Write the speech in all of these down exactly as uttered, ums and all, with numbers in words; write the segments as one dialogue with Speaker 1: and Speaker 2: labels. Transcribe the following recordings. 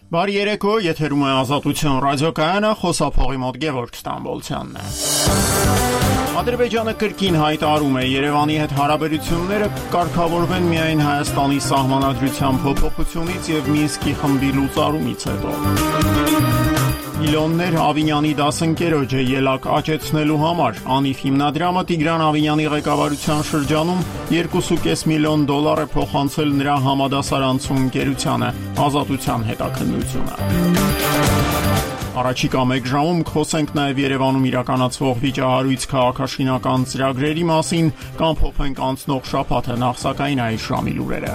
Speaker 1: Բարի երեկո, եթերում է Ազատություն ռադիոկայանը, խոսափողի մոտ Գևորգ Ստամբոլցյանն է։ Ադրբեջանը կրկին հայտարարում է Երևանի հետ հարաբերությունները կարգավորվեն միայն Հայաստանի սահմանադրության փոփոխությունից եւ Մինսկի խմբի լուծարումից հետո։ Միլիոններ Ավինյանի դասընկերոջը ելակ աճեցնելու համար Անիվ հիմնադրամը Տիգրան Ավինյանի ղեկավարության շրջանում երկու կόμμα պենս միլիոն դոլար է փոխանցել նրա համադասարանցու ընկերությանը, Ազատության հետաքննությունը։ Առաջիկա մեկ ժամում խոսենք նաև Երևանում իրականացվող վիճահարույց քաղաքաշինական ծրագրերի մասին, կամփոփենք անցնող շաբաթը, նախ սակայն այս ժամի լուրերը։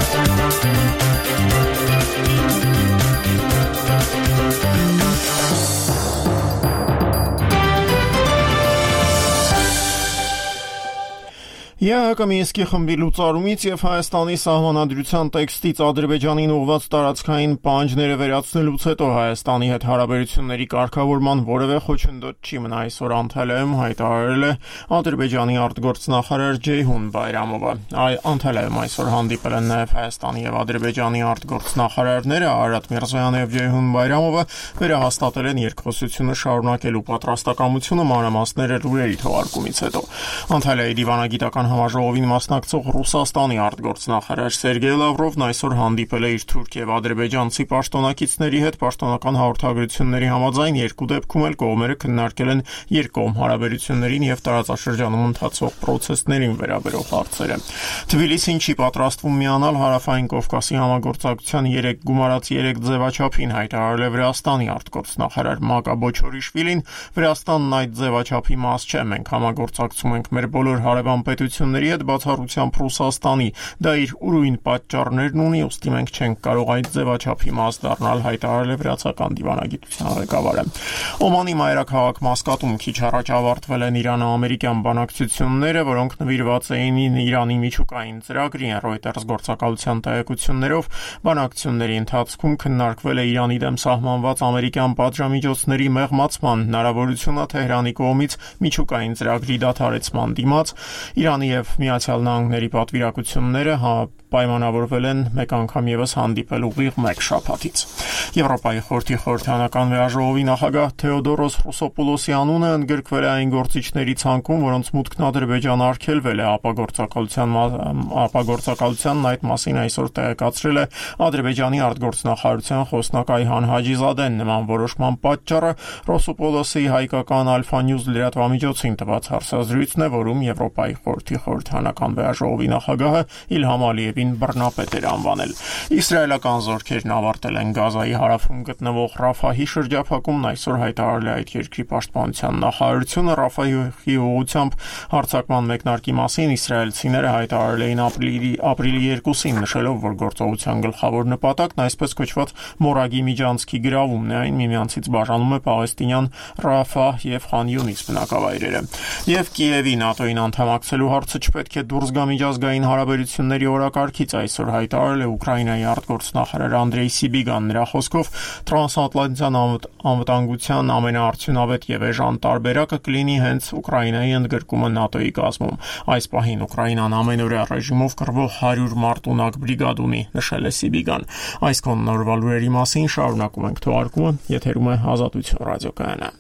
Speaker 1: ԵԱՀԿ Մինսկի խմբի լուծարումից եւ Հայաստանի սահմանադրության տեքստից Ադրբեջանին ուղղված տարածքային պահանջները վերացնելուց հետո Հայաստանի հետ հարաբերությունների կարգավորման որևէ խոչընդոտ չի մնա, այսօր Անտալիայում հայտարարել է Ադրբեջանի արտգործնախարար Ջեյհուն Բայրամովը։ Այ Անտալիայում այսօր հանդիպել են նաեւ Հայաստանի եւ Ադրբեջանի արտգործնախարարները Արարատ Միրզոյանը եւ Ջեյհուն Բայրամովը, վերահաստատել են երկխոսությունը շարունակելու պատրաստակամությունը մանրամասները լուրերի թողարկումից հետո։ Անտալիայի դիվանագիտական համաժողովին մասնակցող Ռուսաստանի արտգործնախարար Սերգեյ Լավրովն այսօր հանդիպել է իր թուրք եւ ադրբեջանցի պաշտոնակիցների հետ պաշտոնական հաղորդագրությունների համաձայն երկու դեպքում էլ կողմերը քննարկել են երկկողմ հարաբերություններին եւ տարածաշրջանում ընթացող պրոցեսներին վերաբերող հարցերը։ Թբիլիսին չի պատրաստվում միանալ Հարավային Կովկասի համագործակցության երեք գումարած երեք ձևաչափին, հայտարարել է Վրաստանի արտգործնախարար Մակա Բոչորիշվիլին։ Վրաստանն այդ ձևաչափի մաս չէ, մենք համագործակցում ենք մեր բոլոր հարևան պետությունների հետ, բացառությամբ Ռուսաստանի, դա իր ուրույն պատճառներն ունի, ուստի մենք չենք կարող այդ ձևաչափի մաս դառնալ, հայտարարել է վրացական դիվանագիտության ղեկավարը։ Օմանի մայրաքաղաք Մասկատում քիչ առաջ ավարտվել են Իրано-ամերիկյան բանակցությունները, որոնք նվիրված էին Իրանի միջուկային ծրագրին։ Reuters գործակալության տեղեկություններով բանակցությունների ընթացքում քննարկվել է Իրանի դեմ սահմանված ամերիկյան պատժամիջոցների մեղմացման հնարավորությունը Թեհրանի կողմից միջուկային ծրագրի դադարեցման դիմաց։ Իրանի եւ Միացյալ Նահանգների պատվիրակությունները հա պայմանավորվել են մեկ անգամ եւս հանդիպել ուղիղ մեկ շաբաթից։ Եվրոպայի խորհրդի խորհրդանական վեաժողովի նախագահ Թեոդորոս Ռուսոպոլոսի անունը ընդգրկվել է այն գործիչների ցանկում, որոնց մուտքն Ադրբեջան արգելվել է ապագործակալության ապագործակալությանն այդ մասին այսօր տեղեկացրել է Ադրբեջանի արտգործնախարարության խոսնակ Այհան Հաջիզադեն։ Նման որոշման պատճառը Ռուսոպոլոսի հայկական Alpha News լրատվամիջոցին տված հարցազրույցն է, որում Եվրոպայի խորհրդի խորհրդանական վեաժողովի նախագահը Իլհամ Ալիևին բռնապետ էր անվանել։ Իսրայելական զորքերն ավարտել են Գազայի հարավում գտնվող Ռաֆահի շրջափակումն, այսօր հայտարարել է այդ երկրի պաշտպանության նախարարությունը։ Ռաֆահի ուղղությամբ հարձակման մեկնարկի մասին իսրայելցիները հայտարարել էին ապրիլի ապրիլի երկուսին, նշելով, որ գործողության գլխավոր նպատակն այսպես կոչված Մորագի միջանցքի գրավումն է, այն միմյանցից բաժանում է պաղեստինյան Ռաֆահ եւ Խան Յունիս բնակավայրերը։ Եվ Կիևի ՆԱՏՕ-ին անդամակցելու հարցը չպետք է դուրս գա միջազգային հարաբերությունների օրակարգից, այսօր հայտարարել է Ուկրաինայի արտգործնախարար Անդրեյ Սիբիգան։ Նրա խոսքով տրանսատլանտյան անվտանգության ամենաարդյունավետ եւ էժան տարբերակը կլինի հենց Ուկրաինայի ընդգրկումը ՆԱՏՕ-ի կազմում։ Այս պահին Ուկրաինան ամենօրյա ռեժիմով կռվող հարյուր մարտունակ բրիգադ ունի, նշել է Սիբիգան։ Այս կոննորվա լուրերի մասին շարունակում ենք թողարկումը, եթերում է Ազատություն ռադիոկայանը։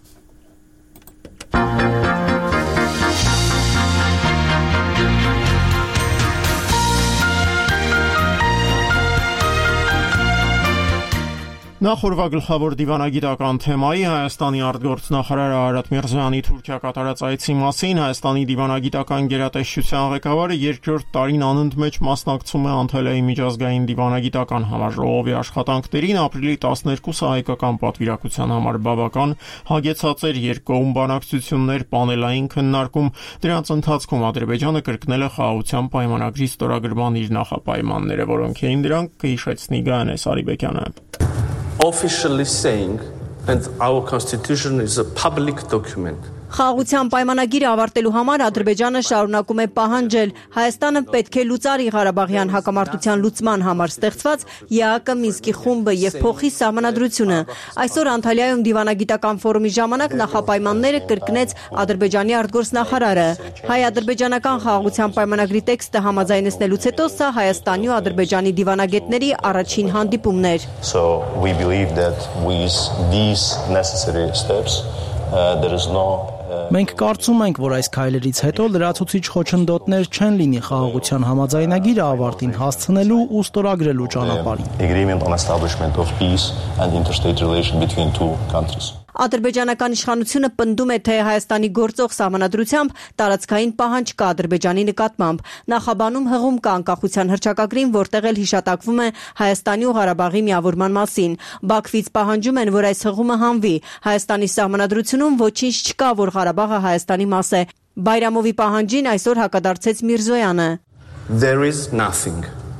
Speaker 1: Նախորդ գլխավոր դիվանագիտական թեմայի Հայաստանի արտգործնախարար Արարատ Միրզոյանի Թուրքիա կատարած այցի մասին Հայաստանի դիվանագիտական գերատեսչության ղեկավարը երկրորդ տարին անընդմեջ մասնակցում է Անտալիայի միջազգային դիվանագիտական համաժողովի աշխատանքներին։ Ապրիլի տասներկուսը հայկական պատվիրակության համար բավական հագեցած էր երկկողմ բանակցություններ, պանելային քննարկում։ Դրանց ընթացքում Ադրբեջանը կրկնել է խաղաղության պայմանագրի ստորագրման իր նախապայմանները, որոնք էին դրանք, կհիշեցնի Գայանե Սարիբեկյանը։
Speaker 2: Officially saying, and our constitution is a public document, Խաղաղության պայմանագիրը ավարտելու համար Ադրբեջանը շարունակում է պահանջել Հայաստանը պետք է լուծարի Ղարաբաղյան հակամարտության լուծման համար ստեղծված ԵԱԿ Մինսկի խումբը եւ փոխի սահմանադրությունը։ Այսօր Անտալիայում դիվանագիտական ֆորումի ժամանակ նախապայմանները կրկնեց Ադրբեջանի արտգործնախարարը։ Հայ-ադրբեջանական խաղաղության պայմանագրի տեքստը համաձայնեցնելուց հետո սա Հայաստանի ու Ադրբեջանի դիվանագետների առաջին հանդիպումն էր։
Speaker 3: So we believe that with these necessary steps uh, there is no
Speaker 4: Մենք կարծում ենք, որ այս քայլերից հետո լրացուցիչ խոչընդոտներ չեն լինի խաղաղության համաձայնագիրը ավարտին հասցնելու ու ստորագրելու ճանապարհին։
Speaker 3: Agreement on establishment of peace and interstate relation between two countries.
Speaker 2: Ադրբեջանական իշխանությունը պնդում է, թե Հայաստանի գործող սահմանադրությամբ տարածքային պահանջ կա Ադրբեջանի նկատմամբ։ Նախաբանում հղում կա անկախության հռչակագրին, որտեղ էլ հիշատակվում է Հայաստանի ու Ղարաբաղի միավորման մասին։ Բաքվից պահանջում են, որ այս հղումը հանվի։ Հայաստանի սահմանադրությունում ոչինչ չկա, որ Ղարաբաղը Հայաստանի մաս է։ Բայրամովի պահանջին այսօր հակադարձեց Միրզոյանը։
Speaker 5: There is nothing.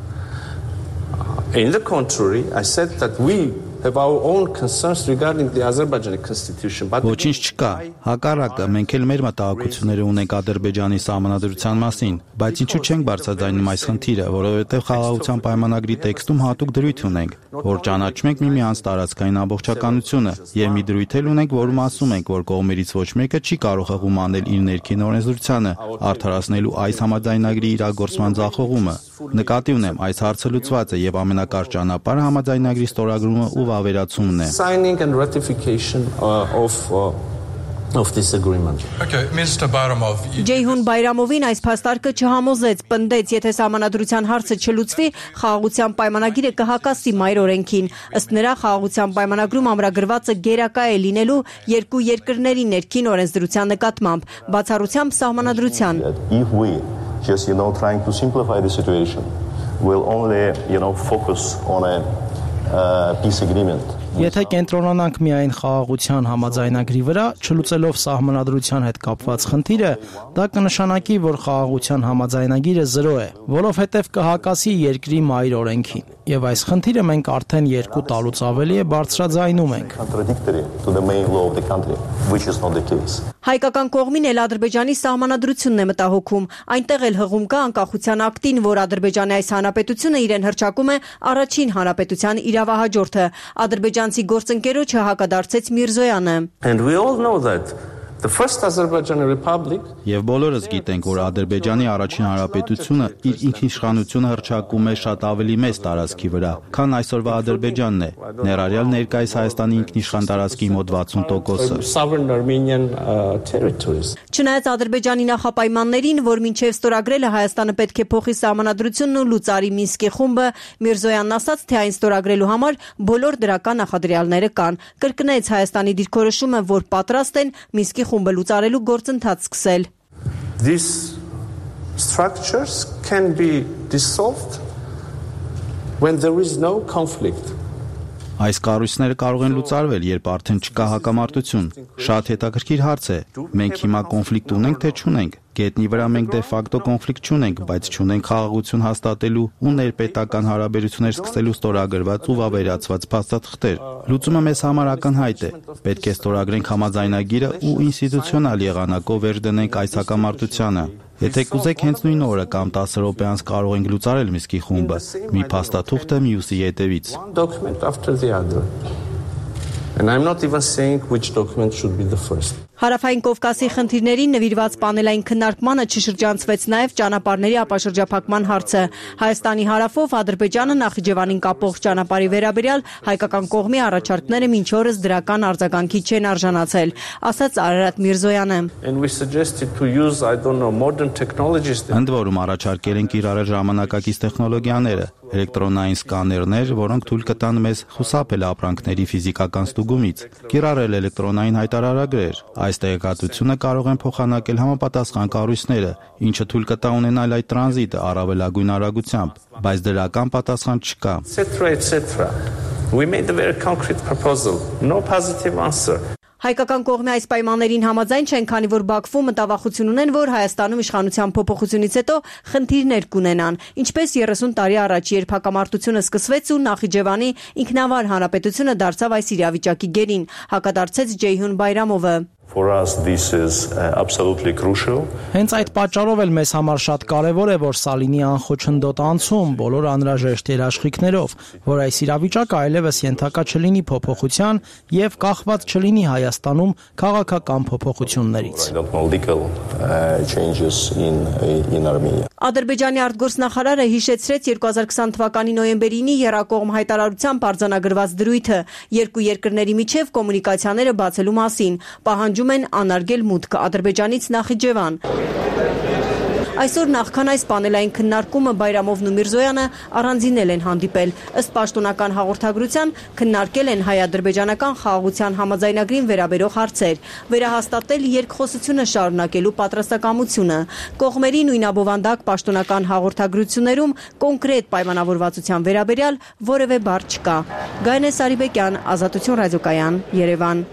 Speaker 5: In the contrary, I said that we have our own concerns regarding the Azerbaijani constitution.
Speaker 6: Ոչինչ չկա։ Հակառակը, մենք էլ մեր մտահոգությունները ունենք Ադրբեջանի սահմանադրության մասին, բայց ինչու չենք բարձրաձայնում այս խնդիրը, որովհետև խաղաղության պայմանագրի տեքստում հատուկ դրույթ ունենք, որ ճանաչում ենք միմյանց տարածքային ամբողջականությունը, եւ մի դրույթ էլ ունենք, որում ասում ենք, որ կողմերից ոչ մեկը չի կարող հղում անել իր ներքին օրենսդրությանը, արդարացնելու այս համաձայնագրի իրագործման ձախողումը։ Նկատի ունեմ, այս հարցը լուծված է եւ ամենակարճ ճանապարհը համաձայնագրի ստորագրումը ու վավերացումն է։
Speaker 5: Signing and ratification uh, of uh, of this agreement.
Speaker 7: Okay, Mister Bayramov.
Speaker 2: Ջեյհուն Բայրամովին այս փաստարկը չհամոզեց, պնդեց, եթե սահմանադրության հարցը չլուծվի, խաղաղության պայմանագիրը կհակասի մայր օրենքին։ Ըստ նրա, խաղաղության պայմանագրում ամրագրվածը գերակա է լինելու երկու երկրների ներքին օրենսդրության նկատմամբ, բացառությամբ սահմանադրության։
Speaker 3: If we just you know trying to simplify the situation will only you know focus on a uh, peace agreement.
Speaker 4: Եթե կենտրոնանանք միայն խաղաղության համաձայնագրի վրա, չլուծելով սահմանադրության հետ կապված խնդիրը, դա կնշանակի, որ խաղաղության համաձայնագիրը զրո է, որովհետև կհակասի երկրի մայր օրենքին։ Եվ այս խնդիրը մենք արդեն երկու տարուց ավելի է բարձրաձայնում ենք։ Հայկական կողմին էլ Ադրբեջանի սահմանադրությունն է մտահոգում։ Այնտեղ էլ հղում կա անկախության ակտին, որ Ադրբեջանի այս հանրապետությունը իրեն հռչակում է առաջին հանրապետության իրավահաջորդը։ Ադրբեջանցի գործընկերոջը հակադարձեց Միրզոյանը։
Speaker 5: And we all know that the first Azerbaijani Republic
Speaker 6: Եվ բոլորս գիտենք, որ Ադրբեջանի առաջին հանրապետությունը իր ինքնիշխանությունը հռչակում է շատ ավելի մեծ տարածքի վրա, քան այսօրվա Ադրբեջանն է, ներառյալ ներկայիս Հայաստանի ինքնիշխան տարածքի մոտ վաթսուն տոկոսը։
Speaker 5: sovereign Armenian uh, territories.
Speaker 2: Չնայած Ադրբեջանի նախապայմաններին, որ մինչև ստորագրելը Հայաստանը պետք է փոխի սահմանադրությունն ու լուծարի Մինսկի խումբը, Միրզոյանն ասաց, թե այն ստորագրելու համար բոլոր դրական նախադրյալները կան։ Կրկնեց Հայաստանի դիրքորոշումը, որ պատրաստ են Մինսկի խումբը լուծարելու գործընթաց սկսել։
Speaker 5: These structures can be dissolved when there is no conflict.
Speaker 6: Այս կառույցները կարող են լուծարվել, երբ արդեն չկա հակամարտություն։ Շատ հետաքրքիր հարց է։ Մենք հիմա կոնֆլիկտ ունենք, թե չունենք։ Գետնի վրա մենք դե ֆակտո կոնֆլիկտ չունենք, բայց չունենք խաղաղություն հաստատելու ու ներպետական հարաբերություններ սկսելու ստորագրված ու վավերացված փաստաթղթեր։ Լուծումը մեզ համար ակնհայտ է։ Պետք է ստորագրենք համաձայնագիրը ու ինստիտուցիոնալ եղանակով վերջ դնենք այս հակամարտությանը։ Եթե կուզեք հենց նույն օրը կամ տասը րոպե անց կարող ենք լուծարել Մինսկի խումբը, մի փաստաթուղթը մյուսի հետևից։
Speaker 5: One document after the other. And I'm not even saying which document should be the first.
Speaker 2: Հարավային Կովկասի խնդիրներին նվիրված պանելային քննարկմանը չշրջանցվեց նաև ճանապարհների ապաշրջափակման հարցը։ Հայաստանի հարավով Ադրբեջանը Նախիջևանին կապող ճանապարհի վերաբերյալ հայկական կողմի առաջարկները մինչ օրս դրական արձագանքի չեն արժանացել, ասաց Արարատ Միրզոյանը։
Speaker 5: And we suggested to use I don't know modern technologies.
Speaker 6: Ընդ որում առաջարկել են կիրառել ժամանակակից տեխնոլոգիաները, էլեկտրոնային սկաներներ, որոնք թույլ կտան մեզ խուսափել ապրանքների ֆիզիկական ստուգումից, կիրառել էլեկտրոնային հայտարարագրեր։ Այս տեղեկատվությունը կարող են փոխանակել համապատասխան կառույցները, ինչը թույլ կտա ունենալ այդ տրանզիտը առավելագույն արագությամբ, բայց դրական պատասխան չկա։
Speaker 5: etc etc. We made a very concrete proposal. No positive answer.
Speaker 2: Հայկական կողմի այս պայմաններին համաձայն չեն, քանի որ Բաքվում մտավախություն ունեն, որ Հայաստանում իշխանության փոփոխությունից հետո խնդիրներ կունենան, ինչպես երեսուն տարի առաջ, երբ հակամարտությունը սկսվեց ու Նախիջևանի ինքնավար հանրապետությունը դարձավ այս իրավիճակի գերին, հակադարձեց Ջեյհուն Բայրամովը։
Speaker 3: For us this is uh, absolutely crucial.
Speaker 4: Հենց այդ պատճառով էլ մեզ համար շատ կարևոր է, որ սա լինի անխոչնդոտ անցում բոլոր անհրաժեշտ երաշխիքներով, որ այս իրավիճակը այլևս ենթակա չլինի փոփոխության եւ կախված չլինի Հայաստանում քաղաքական փոփոխություններից։
Speaker 2: Ադրբեջանի արտգործնախարարը հիշեցրեց երկու հազար քսան թվականի նոյեմբերին եռակողմ հայտարարությամբ արձանագրված դրույթը երկու երկրների միջև կոմունիկացիաները բացելու մասին, պահանջում են անարգել մուտքը Ադրբեջանից Նախիջևան։ Այսօր նախքան այս պանելային քննարկումը Բայրամովն ու Միրզոյանը առանձինել են հանդիպել։ Ըստ պաշտոնական հաղորդագրության քննարկել են հայ-ադրբեջանական խաղաղության համաձայնագրին վերաբերող հարցեր, վերահաստատել երկխոսությունը շարունակելու պատրաստակամությունը։ Կողմերի նույնաբովանդակ պաշտոնական հաղորդագրություններում կոնկրետ պայմանավորվածության վերաբերյալ որևէ բառ չկա։ Գայնե Սարիբեկյան, Ազատություն ռադիոկայան, Երևան։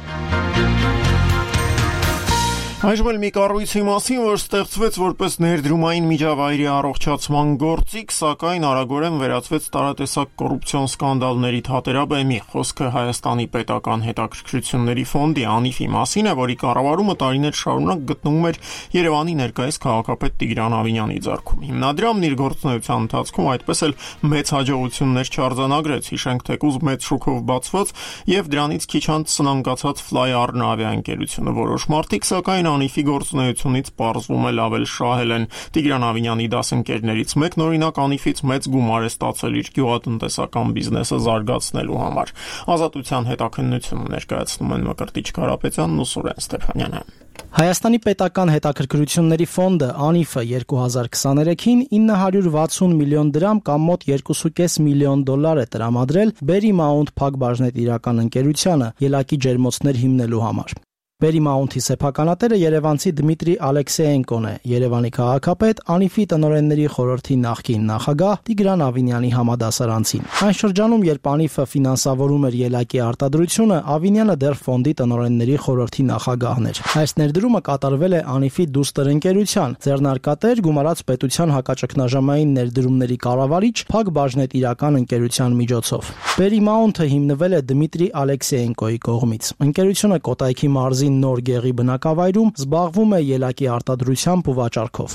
Speaker 1: Այժմ էլ մի կառույցի մասին, որ ստեղծվեց որպես ներդրումային միջավայրի առողջացման գործիք, սակայն արագորեն վերածվեց տարատեսակ կոռուպցիոն սկանդալների թատերաբեմի։ Խոսքը Հայաստանի պետական հետաքրքրությունների ֆոնդի (ԱՆԻՖ-ի) մասին է, որի կառավարումը տարիներ շարունակ գտնվում էր Երևանի ներկայիս քաղաքապետ Տիգրան Ավինյանի ձեռքում։ Հիմնադրամն իր գործունեության ընթացքում այդպես էլ մեծ հաջողություններ չարձանագրեց, հիշենք թեկուզ մեծ շուկով բացված եւ դրանից քիչ անց սնանկացած Fly Arna ավիաընկերությունը։ Որոշ մարդիկ սակայն ԱՆԻՖ-ի գործունեությունից պարզվում է լավ էլ շահել են։ Տիգրան Ավինյանի դասընկերներից մեկն օրինակ ԱՆԻՖ-ից մեծ գումար է ստացել իր գյուղատնտեսական բիզնեսը զարգացնելու համար։ Ազատության հետաքննությունը ներկայացնում են Մկրտիչ Կարապետյանն ու Սուրեն Ստեփանյանը։
Speaker 4: Հայաստանի պետական հետաքրքրությունների ֆոնդը (ԱՆԻՖ-ը) երկու հազար քսաներեքին ինը հարյուր վաթսուն միլիոն դրամ կամ մոտ երկու կόμμα պենս միլիոն դոլար է տրամադրել Berry Mount փակbaşնետիրական ընկերությանը ելակի ջերմոցներ հիմնելու համար։ Berry Mount-ի սեփականատերը երևանցի Դմիտրի Ալեքսեենկոն է, Երևանի քաղաքապետ, ԱՆԻՖ-ի տնօրենների խորհրդի նախկին նախագահ Տիգրան Ավինյանի համադասարանցին։ Այն շրջանում, երբ ԱՆԻՖ-ը ֆինանսավորում էր ելակի արտադրությունը, Ավինյանը դեռ ֆոնդի տնօրենների խորհրդի նախագահն էր։ Այս ներդրումը կատարվել է ԱՆԻՖ-ի դուստր ընկերության, ձեռնարկատեր գումարած պետության հակաճգնաժամային ներդրումների կառավարիչ փակbaşնետիրական ընկերության միջոցով։ Berry Mount-ը հիմնվել է Դմիտրի Ալեքսեենկոյի կողմից։ Ընկերությունը Կոտայքի մարզի Նոր Գեղի բնակավայրում զբաղվում է ելակի արտադրությամբ ու վաճառքով։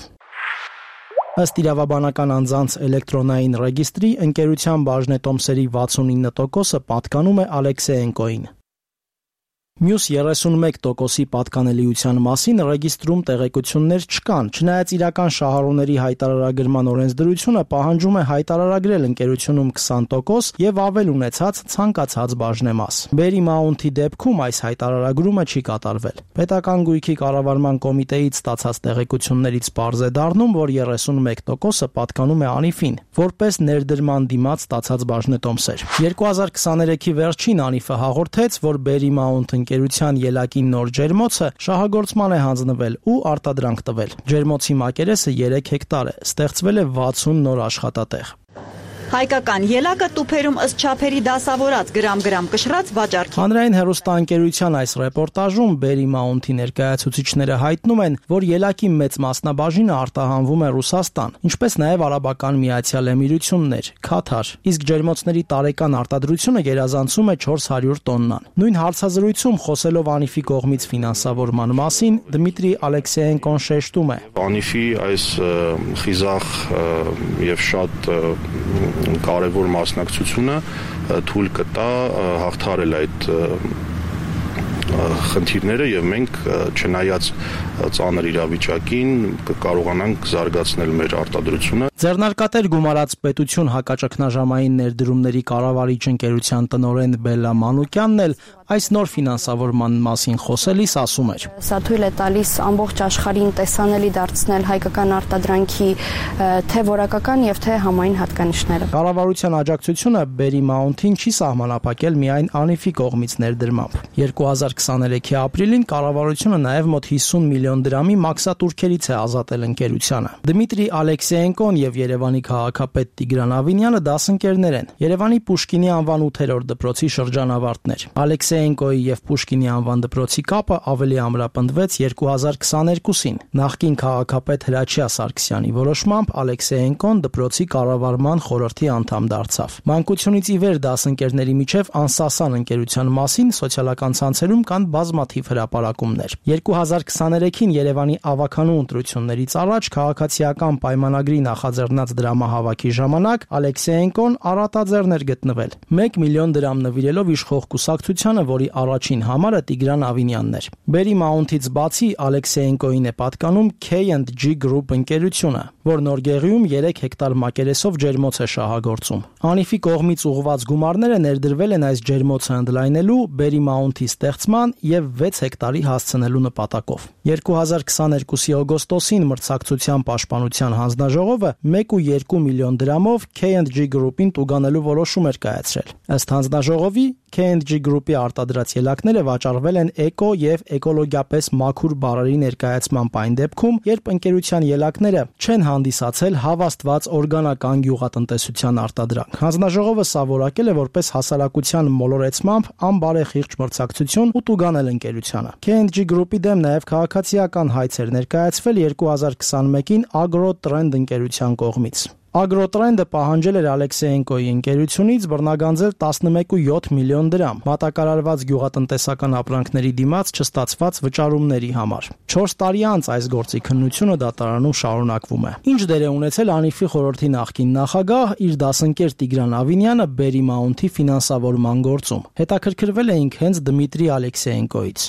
Speaker 4: Ըստ իրավաբանական անձանց էլեկտրոնային ռեգիստրի ընկերության բաժնետոմսերի վաթսունինը տոկոսը պատկանում է Ալեքսեենկոյին։ Մյուս երեսունմեկ տոկոսի պատկանելիության մասին ռեգիստրում տեղեկություններ չկան, չնայած իրական շահառուների հայտարարագրման օրենսդրությունը պահանջում է հայտարարագրել ընկերությունում քսան տոկոս եւ ավել ունեցած ցանկացած բաժնեմաս։ Berry Mount-ի դեպքում այս հայտարարագրումը չի կատարվել։ Պետական գույքի կառավարման կոմիտեից ստացած տեղեկություններից պարզ է դառնում, որ երեսունմեկ տոկոսը պատկանում է ԱՆԻՖ-ին, որպես ներդրման դիմաց ստացած բաժնետոմսեր։ երկու հազար քսաներեքի վերջին ԱՆԻՖ-ը հաղորդեց, որ Berry Mount ընկերության ելակի նոր ջերմոցը շահագործման է հանձնվել ու արտադրանք տվել։ Ջերմոցի մակերեսը երեք հեկտար է, ստեղծվել է վաթսուն նոր աշխատատեղ։
Speaker 2: Հայկական ելակը տուփերում ըստ չափերի դասավորած գրամ-գրամ կշռած վաճառքի։
Speaker 4: Հանրային հեռուստաընկերության այս ռեպորտաժում Berry Mount-ի ներկայացուցիչները հայտնում են, որ ելակի մեծ մասնաբաժինը արտահանվում է Ռուսաստան, ինչպես նաև Արաբական Միացյալ Էմիրություններ, Քաթար, իսկ ջերմոցների տարեկան արտադրությունը գերազանցում է չորս հարյուր տոննան։ Նույն հարցազրույցում խոսելով ԱՆԻՖ-ի կողմից ֆինանսավորման մասին Դմիտրի Ալեքսեենկոն շեշտում է.
Speaker 7: ԱՆԻՖ-ի այս խիզախ եւ շատ կարևոր մասնակցությունը թույլ կտա հաղթահարել այդ խնդիրները եւ մենք չնայած ծանր իրավիճակին կկարողանանք զարգացնել մեր արտադրությունը։
Speaker 4: Ձեռնարկատեր գումարած պետություն հակաճգնաժամային ներդրումների կառավարիչ ընկերության տնօրեն Բելլա Մանուկյանն էլ այս նոր ֆինանսավորման մասին խոսելիս ասում էր.
Speaker 8: Սա թույլ է տալիս ամբողջ աշխարհին տեսանելի դարձնել հայկական արտադրանքի թե որակական եւ թե համային հատկանիշները։
Speaker 4: Կառավարության աջակցությունը Berry Mount-ին չի սահմանափակել միայն ԱՆԻՖ-ի կողմից ներդրմամբ։ երկու հազար քսաներեքի ապրիլին կառավարությունը նաև մոտ հիսուն միլիոն դրամի մաքսատուրքերից է ազատել ընկերությանը։ Դմիտրի Ալեքսեենկոն եւ Երևանի քաղաքապետ Տիգրան Ավինյանը դասընկերներ են։ Երևանի Պուշկինի անվան ութերորդ դպրոցի շրջանավարտներ։ Ալեքսեենկոյի եւ Պուշկինի անվան դպրոցի կապը ավելի ամրապնդվեց երկու հազար քսաներկուսին։ Նախկին քաղաքապետ Հրաչյա Սարգսյանի որոշմամբ Ալեքսեենկոն դպրոցի կառավարման խորհրդի անդամ դարձավ։ Մանկությունից ի վեր դասընկերների միջև անսասան ընկերության մասին սոցիալական ցանցերում կան բազմաթիվ հրապարակումներ։ երկու հազար քսաներեքին Երևանի ավականու ընտրություններից առաջ քաղաքացիական պայմանագրի նախաձեռնած դրամահավաքի ժամանակ Ալեքսեենկոն առատաձեռն էր գտնվել։ մեկ միլիոն դրամ նվիրելով իշխող կուսակցությանը, որի առաջին համարը Տիգրան Ավինյանն էր։ Բերի Մաունթից բացի Ալեքսեենկոին է պատկանում K and G Group ընկերությունը, որ Նորգեղիում երեք հեկտար մակերեսով ջերմոց է շահագործում։ Անիֆի կողմից ուղղված գումարները ներդրվել են այս ջերմոցը ընդլայնելու, Բերի Մաունթի ստեղծման եւ վեց հեկտարի հասցնելու նպատակով։ երկու հազար քսաներկուսի օգոստոսին մրցակցության պաշտպանության հանձնաժողովը մեկ ու երկու միլիոն դրամով K and G Group-ին տուգանելու որոշում էր կայացրել։ Ըստ հանձնաժողովի K and G Group-ի արտադրած ելակները վաճառվել են էկո եւ էկոլոգիապես մաքուր բարերի ներկայացման այն դեպքում, երբ ընկերության ելակները չեն հանդիսացել հավաստված օրգանական գյուղատնտեսության արտադրանք։ Հանձնաժողովը սա որակել է որպես հասարակության մոլորեցմամբ անբարեխիղճ մրցակցություն ու տուգանել ընկերությանը։ K and G Group-ի դեմ նաեւ քաղաքացիական հայց էր ներկայացվել երկու հազար քսանմեկին Agro-Trend ընկերության կողմից։ Agro-Trend-ը պահանջել էր Ալեքսեենկոյի ընկերությունից բռնագանձել տասնմեկ ու յոթ միլիոն դրամ մատակարարված գյուղատնտեսական ապրանքների դիմաց չստացված վճարումների համար։ չորս տարի անց այս գործի քննությունը դատարանում շարունակվում է։ Ինչ դեր է ունեցել Անիֆի խորհրդի նախկին նախագահ իր դասընկեր Տիգրան Ավինյանը Բերի Մաունթի ֆինանսավորման գործում։ Հետաքրքրվել էինք հենց Դմիտրի Ալեքսեենկոյից։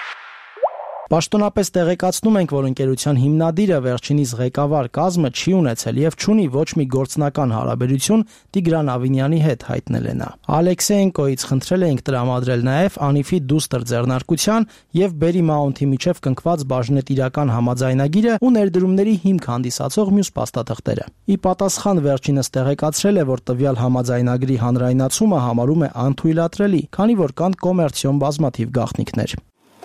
Speaker 4: Պաշտոնապես տեղեկացնում ենք, որ ընկերության հիմնադիրը վերջինիս ղեկավար կազմը չի ունեցել եւ չունի ոչ մի գործնական հարաբերություն Տիգրան Ավինյանի հետ, հայտնել է նա։ Ալեքսեենկոյից խնդրել էինք տրամադրել նաեւ Անիֆի դուստր ձեռնարկության եւ Բերի Մաունթի միջև կնքված բաժնետիրական համաձայնագիրը ու ներդրումների հիմք հանդիսացող մյուս փաստաթղթերը։ Ի պատասխան վերջինս տեղեկացրել է, որ տվյալ համաձայնագրի հանրայնացումը համարում է անթույլատրելի, քանի որ կան կոմերցիոն բազմաթիվ գաղտնիքներ։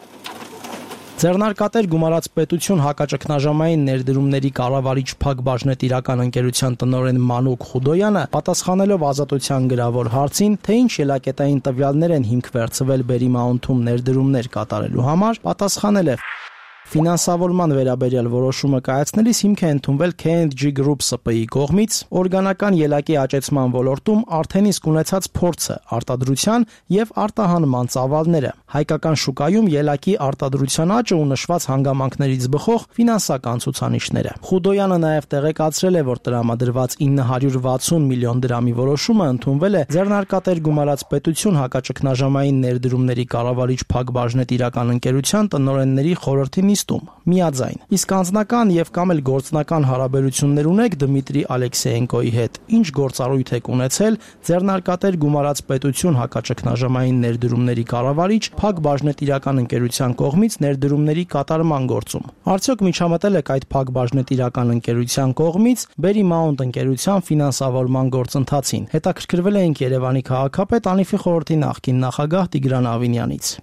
Speaker 4: Ձեռնարկատեր գումարած պետություն հակաճգնաժամային ներդրումների կառավարիչ Փակ բաժնետիրական ընկերության տնօրեն Մանուկ Խուդոյանը պատասխանելով Ազատության գրավոր հարցին, թե ինչ ելակետային տվյալներ են հիմք վերցվել Բերի Մաունթում ներդրումներ կատարելու համար, պատասխանել է. Ֆինանսավորման վերաբերյալ որոշումը կայացնելիս հիմք է ընդունվել K and G Group S P I կողմից օրգանական ելակի աճեցման ոլորտում արդեն իսկ ունեցած փորձը, արտադրության եւ արտահանման ծավալները, հայկական շուկայում ելակի արտադրության աճը ու նշված հանգամանքներից բխող ֆինանսական ցուցանիշները։ Խուդոյանը նաեւ տեղեկացրել է, որ տրամադրված ինը հարյուր վաթսուն միլիոն դրամի որոշումը ընդունվել է ձեռնարկատեր գումարած պետություն հակաճգնաժամային ներդրումների կառավարիչ Փակ բաժնետիրական ընկերության տնօրենների խորհրդի նիստում միաձայն։ Իսկ անձնական եւ կամ էլ գործնական հարաբերություններ ունեք Դմիտրի Ալեքսեենկոյի հետ։ Ինչ գործառույթ եք ունեցել ձեռնարկատեր գումարած պետություն հակաճգնաժամային ներդրումների կառավարիչ Փակ բաժնետիրական ընկերության կողմից ներդրումների կատարման գործում։ Արդյոք միջամտել եք այդ Փակ բաժնետիրական ընկերության կողմից Բերի Մաունթ ընկերության ֆինանսավորման գործընթացին։ Հետաքրքրվել էինք Երևանի քաղաքապետ Անիֆի խորհրդի նախկին նախագահ Տիգրան Ավինյանից։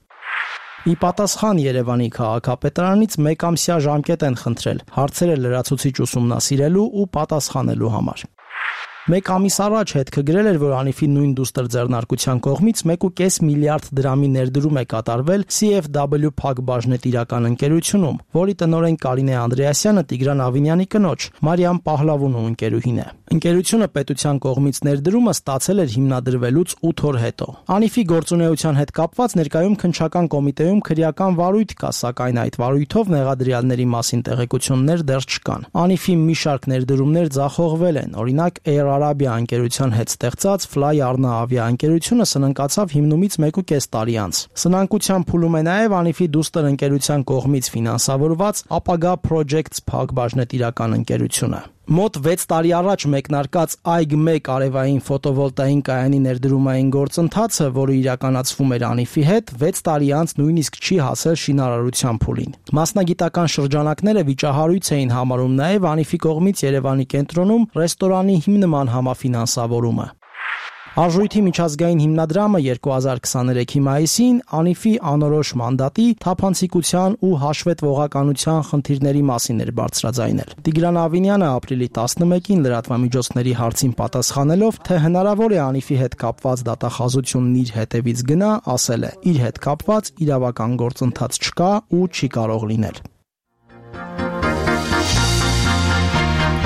Speaker 4: Ի պատասխան Երևանի քաղաքապետարանից մեկամսյա ժամկետ են խնդրել հարցերը լրացուցիչ ուսումնասիրելու ու պատասխանելու համար։ Մեկ ամիս առաջ հետքը գրել էր, որ Անիֆի նույն դուստր ձեռնարկության կողմից մեկ ու կես միլիարդ դրամի ներդրում է կատարվել C F W Փակ բաժնետիրական ընկերությունում, որի տնօրեն Կարինե Անդրեասյանը Տիգրան Ավինյանի կնոջ Մարիամ Պահլավունու ընկերուհին է։ Ընկերությունը պետության կողմից ներդրումը ստացել էր հիմնադրվելուց ութ օր հետո։ Անիֆի գործունեության հետ կապված ներկայում քննչական կոմիտեում քրեական վարույթ կա, սակայն այդ վարույթով մեղադրյալների մասին տեղեկություններ դեռ չկան։ Անիֆի մի շարք ներդրումներ ձախողվել են, օրինակ Air Arabia ընկերության հետ ստեղծած Fly Arna ավիաընկերությունը սնանկացավ հիմնումից մեկ ու կես տարի անց։ Սնանկության փուլում է նաև Անիֆի դուստր ընկերության կողմից ֆինանսավորված Ապագա Projects Փակ բաժնետիրական ընկերությունը։ Մոտ վեց տարի առաջ մեկնարկած Այգ մեկ արևային ֆոտովոլտային կայանի ներդրումային գործընթացը, որը իրականացվում էր Անիֆի հետ, վեց տարի անց նույնիսկ չի հասել շինարարության փուլին։ Մասնագիտական շրջանակները վիճահարույց էին համարում նաև Անիֆի կողմից Երևանի կենտրոնում ռեստորանի հիմնման համաֆինանսավորումը։ Արժույթի միջազգային հիմնադրամը երկու հազար քսաներեքի մայիսին Անիֆի անորոշ մանդատի, թափանցիկության ու հաշվետվողականության խնդիրների մասին էր բարձրաձայնել։ Տիգրան Ավինյանը ապրիլի տասնմեկին լրատվամիջոցների հարցին պատասխանելով, թե հնարավոր է Անիֆի հետ կապված դատախազությունն իր հետևից գնա, ասել է. իր հետ կապված իրավական գործընթաց չկա ու չի կարող լինել։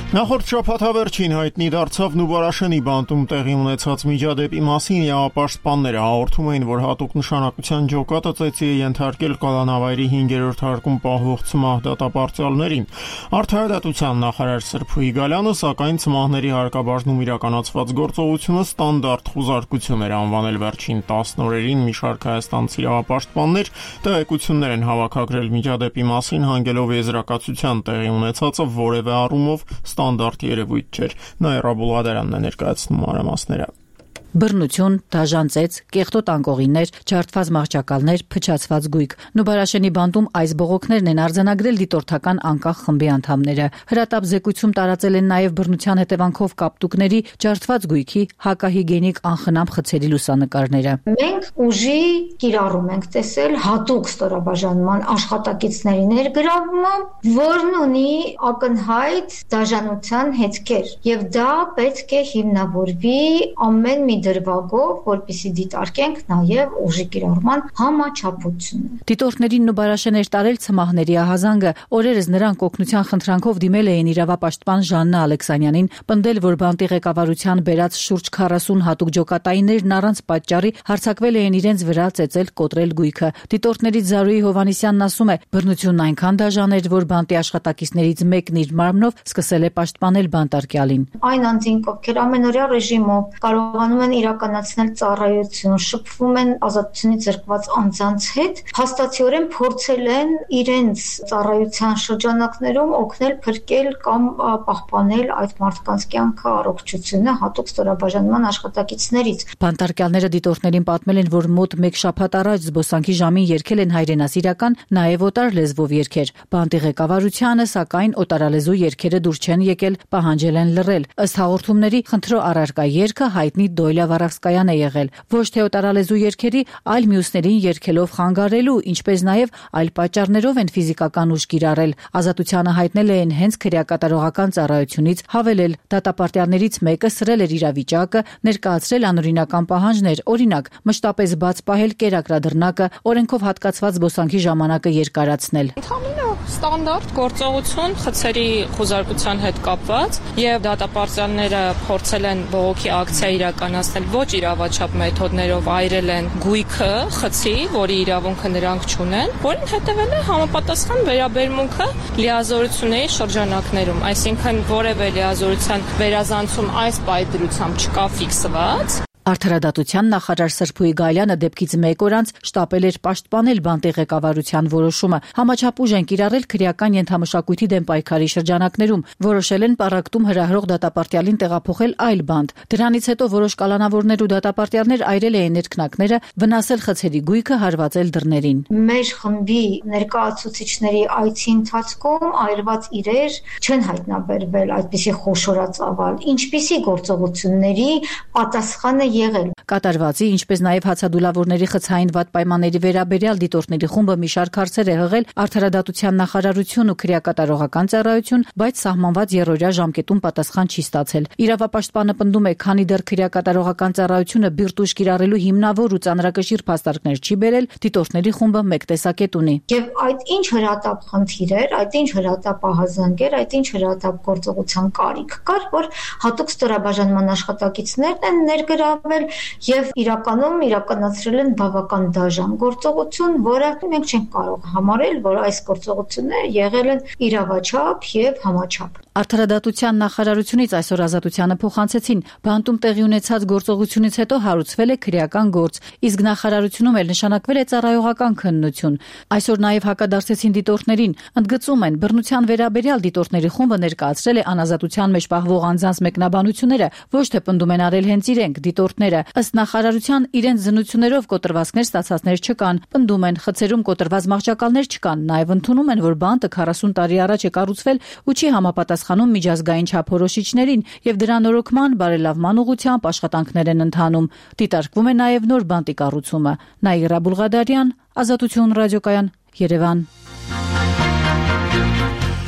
Speaker 1: Նախորդ շաբաթավերջին հայտնի դարձավ Նուբարաշենի բանտում տեղի ունեցած միջադեպի մասին իրավապաշտպանները հաղորդում էին, որ հատուկ նշանակության ջոկատը ծեծի է ենթարկել կալանավայրի հինգերորդ հարկում պահվող ցմահ դատապարտյալներին։ Արդարադատության նախարար Սրփուհի Գալյանը, սակայն ցմահների հարկաբաժնում իրականացված գործողությունը ստանդարտ խուզարկություն էր անվանել վերջին տասն օրերին մի շարք հայաստանցի իրավապաշտպաններ տեղեկություններ են հավաքագրել միջադեպի մասին, հանգելով եզրակացության տեղի ունեցածը որևէ առումով ստանդարտ երևույթ չէր։ Նաիրա Բուլղադարանն է ներկայացնում մանրամասները։
Speaker 9: Բռնություն, դաժան ծեծ, կեղտոտ անկողիններ, ջարդված մահճակալներ, փչացված գույք։ Նուբարաշենի բանտում այս բողոքներն են արձանագրել դիտորդական անկախ խմբի անդամները։ Հրատապ զեկույցում տարածել են նաև բռնության հետևանքով կապտուկների, ջարդված գույքի, հակահիգիենիկ անխնամ խցերի լուսանկարները։
Speaker 10: Մենք ուժի կիրառում ենք տեսել հատուկ ստորաբաժանման աշխատակիցների ներգրավմամբ, որն ունի ակնհայտ դաժանության հետքեր, եւ դա պետք է հիմնավորվի ամեն մի դրվագով, որպեսզի դիտարկենք նաև ուժի կիրառման համաչափությունը։
Speaker 9: Դիտորդներին Նուբարաշեն էր տարել ցմահների ահազանգը, օրերս նրանք օգնության խնդրանքով դիմել էին իրավապաշտպան Ժաննա Ալեքսանյանին, պնդել, որ բանտի ղեկավարության բերած շուրջ քառասուն հատուկ ջոկատայիններն առանց պատճառի հարձակվել էին իրենց վրա, ծեծել, կոտրել գույքը։ Դիտորդներից Զարուհի Հովհաննիսյանն ասում է, բռնությունն այնքան դաժան էր, որ բանտի աշխատակիցներից մեկն իր մարմնով սկսել է պաշտպանել բանտարկյալին։
Speaker 10: Այն անձինք, ովքեր ամենօրյա ռեժիմով կարողանում են իրականացնել ծառայություն, շփվում են ազատությունից զրկված անձանց հետ, հաստատիորեն փորձել են իրենց ծառայության շրջանակներում օգնել փրկել կամ պահպանել այդ մարդկանց կյանքը, առողջությունը հատուկ ստորաբաժանման աշխատակիցներից։
Speaker 9: Բանտարկյալները դիտորդներին պատմել են, որ մոտ մեկ շաբաթ առաջ զբոսանքի ժամին երգել են հայրենասիրական, նաև օտար լեզվով երգեր։ Բանտի ղեկավարությանը, սակայն օտարալեզու երգերը դուր չեն եկել, պահանջել են լռել։ Ըստ հաղորդումների, խնդրո առարկա երգը հայտնի Դոյլա Վարավսկայան է եղել, ոչ թե օտարալեզու երգերի, այլ մյուսներին երգելով խանգարելու, ինչպես նաև այլ պատճառներով են ֆիզիկական ուժ կիրառել։ Ազատությանը հայտնել էին հենց քրեակատարողական ծառայությունից, հավելել դատապարտյալներից մեկը սրել էր իրավիճակը, ներկայացրել անօրինական պահանջներ, օրինակ, մշտապես բաց պահել կերակրադրնակը, օրենքով հատկացված զբոսանքի ժամանակը երկարացնել։
Speaker 11: Ստանդարտ գործողություն խցերի խուզարկության հետ կապված եւ դատապարտյալները փորձել են բողոքի ակցիա իրականացնել ոչ իրավաչափ մեթոդներով, այրել են գույքը խցի, որի իրավունքը նրանք չունեն, որին հետևել է համապատասխան վերաբերմունքը լիազորությունների շրջանակներում, այսինքն որևէ լիազորության վերազանցում այս պայծրությամբ չկա ֆիքսված։
Speaker 9: Արդարադատության նախարար Սրփուհի Գալյանը դեպքից մեկ օր անց շտապել էր պաշտպանել բանտի ղեկավարության որոշումը։ Համաչափ ուժ են կիրառել քրեական ենթամշակույթի դեմ պայքարի շրջանակներում, որոշել են պառակտում հրահրող դատապարտյալին տեղափոխել այլ բանտ։ Դրանից հետո որոշ կալանավորներ ու դատապարտյալներ այրել էին ներքնակները, վնասել խցերի գույքը, հարվածել դռներին։
Speaker 10: Մեր խմբի ներկայացուցիչների այցի ընթացքում այրված իրեր չեն հայտնաբերվել այդպիսի խոշորածավալ, ինչպիսի գործողությունների պատասխանը եղել։
Speaker 9: Կատարվածի, ինչպես նաև հացադուլավորների խցային վատ պայմանների վերաբերյալ դիտորդների խումբը մի շարք հարցեր է հղել Արդարադատության նախարարություն ու քրեակատարողական ծառայություն, բայց սահմանված երրորդյա ժամկետում պատասխան չի ստացել։ Իրավապաշտպանը պնդում է, քանի դեռ քրեակատարողական ծառայությունը բիրտուժ կիրառելու հիմնավոր ու ծանրակշիռ փաստարկներ չի բերել, դիտորդների խումբը մեկ տեսակետ ունի։
Speaker 10: Եվ այդ ինչ հրատապ խնդիր էր, այդ ինչ հրատապ ահազանգ էր, այդ ինչ հրատապ գործողության կարիք կար, որ հատուկ ստորաբաժանման աշխատակիցներն են ներգրավել եւ իրականում իրականացրել են բավական դաժան գործողություն, որը մենք չենք կարող համարել, որ այս գործողությունները եղել են իրավաչափ եւ համաչափ։
Speaker 9: Արդարադատության նախարարությունից այսօր Ազատությանը փոխանցեցին, բանտում տեղի ունեցած գործողությունից հետո հարուցվել է քրեական գործ, իսկ նախարարությունում էլ նշանակվել է ծառայողական քննություն։ Այսօր նաև հակադարձեցին դիտորդներին, ընդգծում են, բռնության վերաբերյալ դիտորդների խումբը ներկայացրել է անազատության մեջ պահվող անձանց մեկնաբանությունները, ոչ թե պնդում են արել հենց իրենք դիտորդները։ Ըստ նախարարության իրենց զննություններով կոտրվածքներ ստացածներ չկան, պնդում են, խցերում կոտրված մահճակալներ չկան, նաև ընդունում են, որ բանտը քառասուն տարի առաջ է կառուցվել ու չի համապատասխանում միջազգային չափորոշիչներին եւ դրա նորոգման բարելավման ուղղությամբ աշխատանքներ են ընթանում։ Դիտարկվում է նաև նոր բանտի կառուցումը։ Նաիրա Բուլղադարյան, Ազատություն ռադիոկայան, Երևան։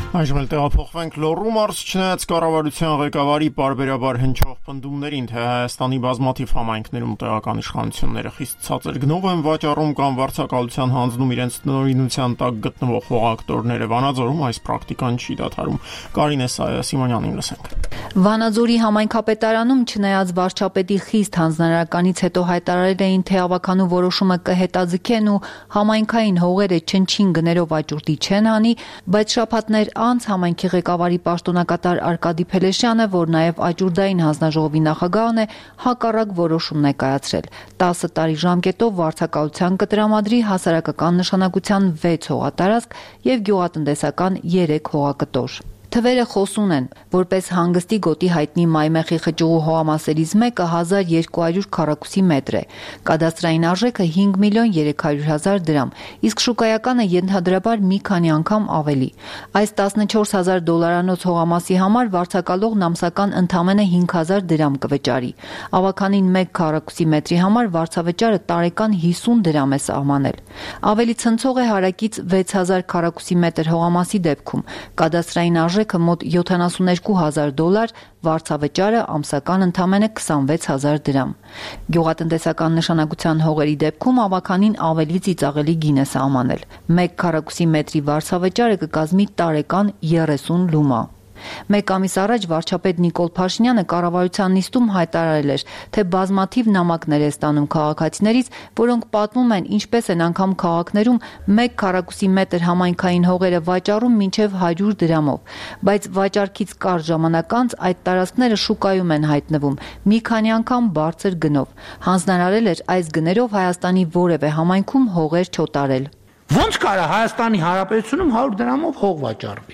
Speaker 1: Այժմ էլ տեղափոխվենք Լոռու մարզ, չնայած կառավարության ղեկավարի պարբերաբար հնչող պնդումներին, թե Հայաստանի բազմաթիվ համայնքներում տեղական իշխանությունները խիստ ցածր գնով են վաճառում կամ վարձակալության հանձնում իրենց տնօրինության տակ գտնվող հողակտորները, Վանաձորում այս պրակտիկան չի դադարում։ Կարինե Սիմոնյանին լսենք։
Speaker 9: Վանաձորի համայնքապետարանում, չնայած վարչապետի խիստ հանձնարարականից հետո հայտարարել էին, թե ավականու որոշումը կհետաձգեն ու համայնքային հողերը չնչին գներով աճուրդի չեն անի, բայց շաբաթներ անց համայնքի ղեկավարի պաշտոնակատար Արկադի Փելեշյանը, որ նաև աճուրդային հանձնաժողովի նախագահն է, հակառակ որոշումն է կայացրել։ տասը տարի ժամկետով վարձակալության կտրամադրի հասարակական նշանակության վեց հողատարածք եւ գյուղատնտեսական երեք հողակտոր։ Թվերը խոսուն են, որպես հանգստի գոտի հայտնի Մայմեխի խճուղու հողամասերից մեկը հազար երկու հարյուր քառակուսի մետր է, կադաստրային արժեքը հինգ միլիոն երեք հարյուր հազար դրամ, իսկ շուկայականը ենթադրաբար մի քանի անգամ ավելի։ Այս տասնչորս հազար դոլարանոց հողամասի համար վարձակալողն ամսական ընդամենը հինգ հազար դրամ կվճարի։ Ավականին մեկ քառակուսի մետրի համար վարձավճարը տարեկան հիսուն դրամ է սահմանել։ Ավելի ցնցող է հարակից վեց հազար քառակուսի մետր հողամասի դեպքում, կադաստրային արժեքը մոտ յոթանասուններկու հազար դոլար, վարձավճարը ամսական ընդամենը քսանվեց հազար դրամ։ Գյուղատնտեսական նշանակության հողերի դեպքում ավականին ավելի ծիծաղելի գին է սահմանել։ Մեկ քառակուսի մետրի վարձավճարը կկազմի տարեկան երեսուն լումա։ Մեկ ամիս առաջ վարչապետ Նիկոլ Փաշինյանը կառավարության նիստում հայտարարել էր, թե բազմաթիվ նամակներ է ստանում քաղաքացիներից, որոնք պատմում են, ինչպես են անգամ քաղաքներում մեկ քառակուսի մետր համայնքային հողերը վաճառում մինչև հարյուր դրամով, բայց վաճառքից կարճ ժամանակ անց այդ տարածքները շուկայում են հայտնվում, մի քանի անգամ բարձր գնով։ Հանձնարարել էր այս գներով Հայաստանի որևէ համայնքում հողեր չոտարել։
Speaker 12: Ոնց կարա Հայաստանի Հանրապետությունում հարյուր դրամով հող վաճառվի։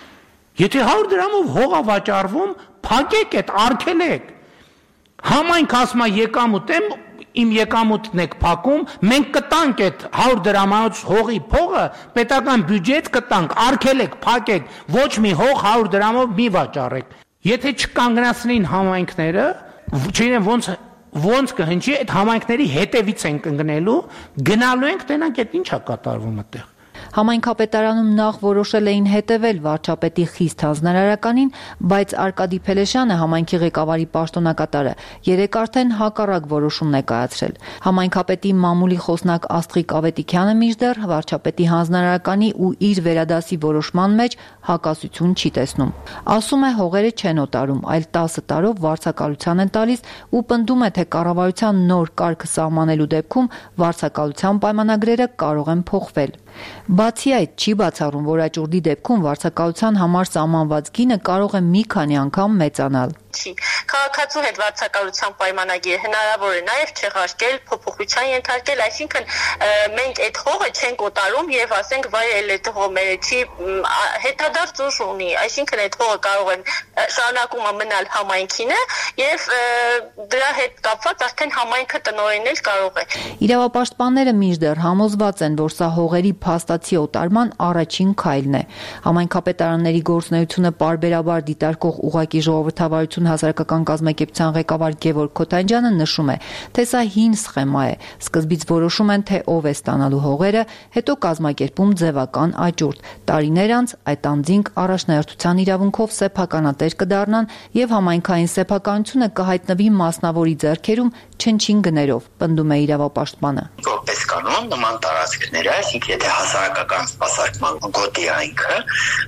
Speaker 12: Եթե հարյուր դրամով հող է վաճառվում, փակեք այդ, արգելեք։ Համայնք ասում է եկամուտ եմ, իմ եկամուտն եք փակում, մենք կտանք այդ հարյուր դրամանոց հողի փողը, պետական բյուջեից կտանք, արգելեք, փակեք, ոչ մի հող հարյուր դրամով մի վաճառեք։ Եթե չկանգնացնեին համայնքները, չգիտեմ ոնց ոնց կհնչի, այդ համայնքների հետևից ենք ընկնելու, գնալու ենք, տենանք այդ ինչ է կատարվում այդտեղ։
Speaker 9: Համայնքապետարանում նախ որոշել էին հետևել վարչապետի խիստ հանձնարարականին, բայց Արկադի Փելեշյանը, համայնքի ղեկավարի պաշտոնակատարը, երեկ արդեն հակառակ որոշումն է կայացրել։ Համայնքապետի մամուլի խոսնակ Աստղիկ Ավետիքյանը մինչդեռ վարչապետի հանձնարարականի ու իր վերադասի որոշման մեջ հակասություն չի տեսնում։ Ասում է, հողերը չեն օտարում, այլ տասը տարով վարձակալության են տալիս ու պնդում է, թե կառավարության նոր կարգը սահմանելու դեպքում վարձակալության պայմանագրերը կարող են փոխվել։ Բացի այդ, չի բացառում, որ աճուրդի դեպքում վարձակալության համար սահմանված գինը կարող է մի քանի անգամ մեծանալ։
Speaker 13: Քաղաքացու հետ վարձակալության պայմանագիրը հնարավոր է նաև չեղարկել, փոփոխության ենթարկել, այսինքն մենք այդ հողը չենք օտարում եւ ասենք վայ էլ այդ հողը մեր չի հետադարձ ուժ ունի, այսինքն այդ հողը կարող են շարունակում մնալ համայնքին եւ դրա հետ կապված արդեն համայնքը տնօրինել կարող է։
Speaker 9: Իրավապաշտպանները մինչդեռ համոզված են, որ սա հողերի փաստացի օտարման առաջին քայլն է։ Համայնքապետարանների գործունեությունը պարբերաբար դիտարկող ուղղակի ժողովրդավարություն հասարակական կազմակերպության ղեկավար Գևորգ Քոթանջյանը նշում է, թե սա հին սխեմա է։ Սկզբից որոշում են, թե ով է ստանալու հողերը, հետո կազմակերպում ձևական աճուրդ։ Տարիներ անց այդ անձինք առաջնահերթության իրավունքով սեփականատեր կդառնան եւ համայնքային սեփականությունը կհայտնվի մասնավորի ձեռքերում չնչին գներով, պնդում է իրավապաշտպանը։
Speaker 14: Որպես կանոն նման տարածքները, այսինքն եթե հասարակական սպասարկման գոտի այնքը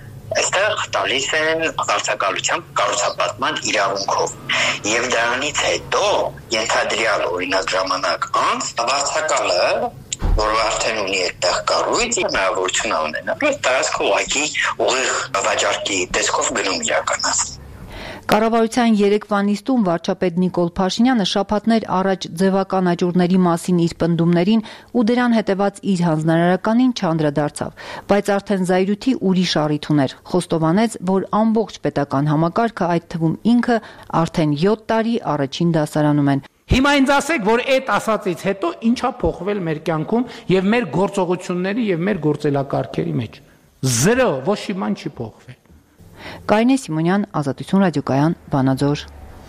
Speaker 14: այստեղ տալիս են վարձակալության կառուցապատման իրավունքով եւ դրանից հետո ենթադրյալ օրինակ ժամանակ անց վարձակալը, որ արդեն ունի այդտեղ կառույց, հնարավորություն ունենա տարածքը ուղղակի ուղիղ վաճառքի տեսքով գնում իրականացնել։
Speaker 9: Կառավարության երեկվա նիստում վարչապետ Նիկոլ Փաշինյանը շաբաթներ առաջ ձևական աճուրդների մասին իր պնդումներին ու դրան հետևած իր հանձնարարականին չանդրադարձավ, բայց արդեն զայրույթի ուրիշ առիթ ուներ։ Խոստովանեց, որ ամբողջ պետական համակարգը, այդ թվում ինքը, արդեն յոթ տարի առաջին դասարանում են։
Speaker 12: Հիմա ինձ ասեք, որ այդ ասածից հետո ինչա փոխվել մեր կյանքում եւ մեր գործողությունների եւ մեր գործելակարգերի մեջ։ Զրո, ոչ մի բան չի փոխվել։
Speaker 9: Կարինե Սիմոնյան, Ազատություն ռադիոկայան, Վանաձոր։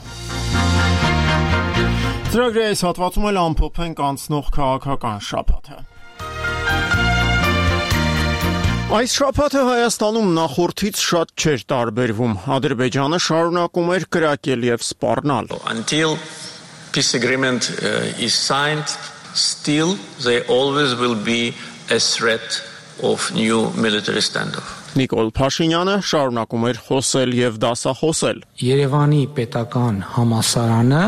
Speaker 1: Ծրագրի այս հատվածում էլ ամփոփենք անցնող քաղաքական շաբաթը։ Այս շաբաթը Հայաստանում նախորդից շատ չէր տարբերվում։ Ադրբեջանը շարունակում էր կրակել եւ սպառնալ։
Speaker 15: Until peace agreement uh, is signed, still there always will be a threat of new military standoff.
Speaker 1: Նիկոլ Փաշինյանը շարունակում էր խոսել եւ դասախոսել։
Speaker 12: Երևանի պետական համալսարանը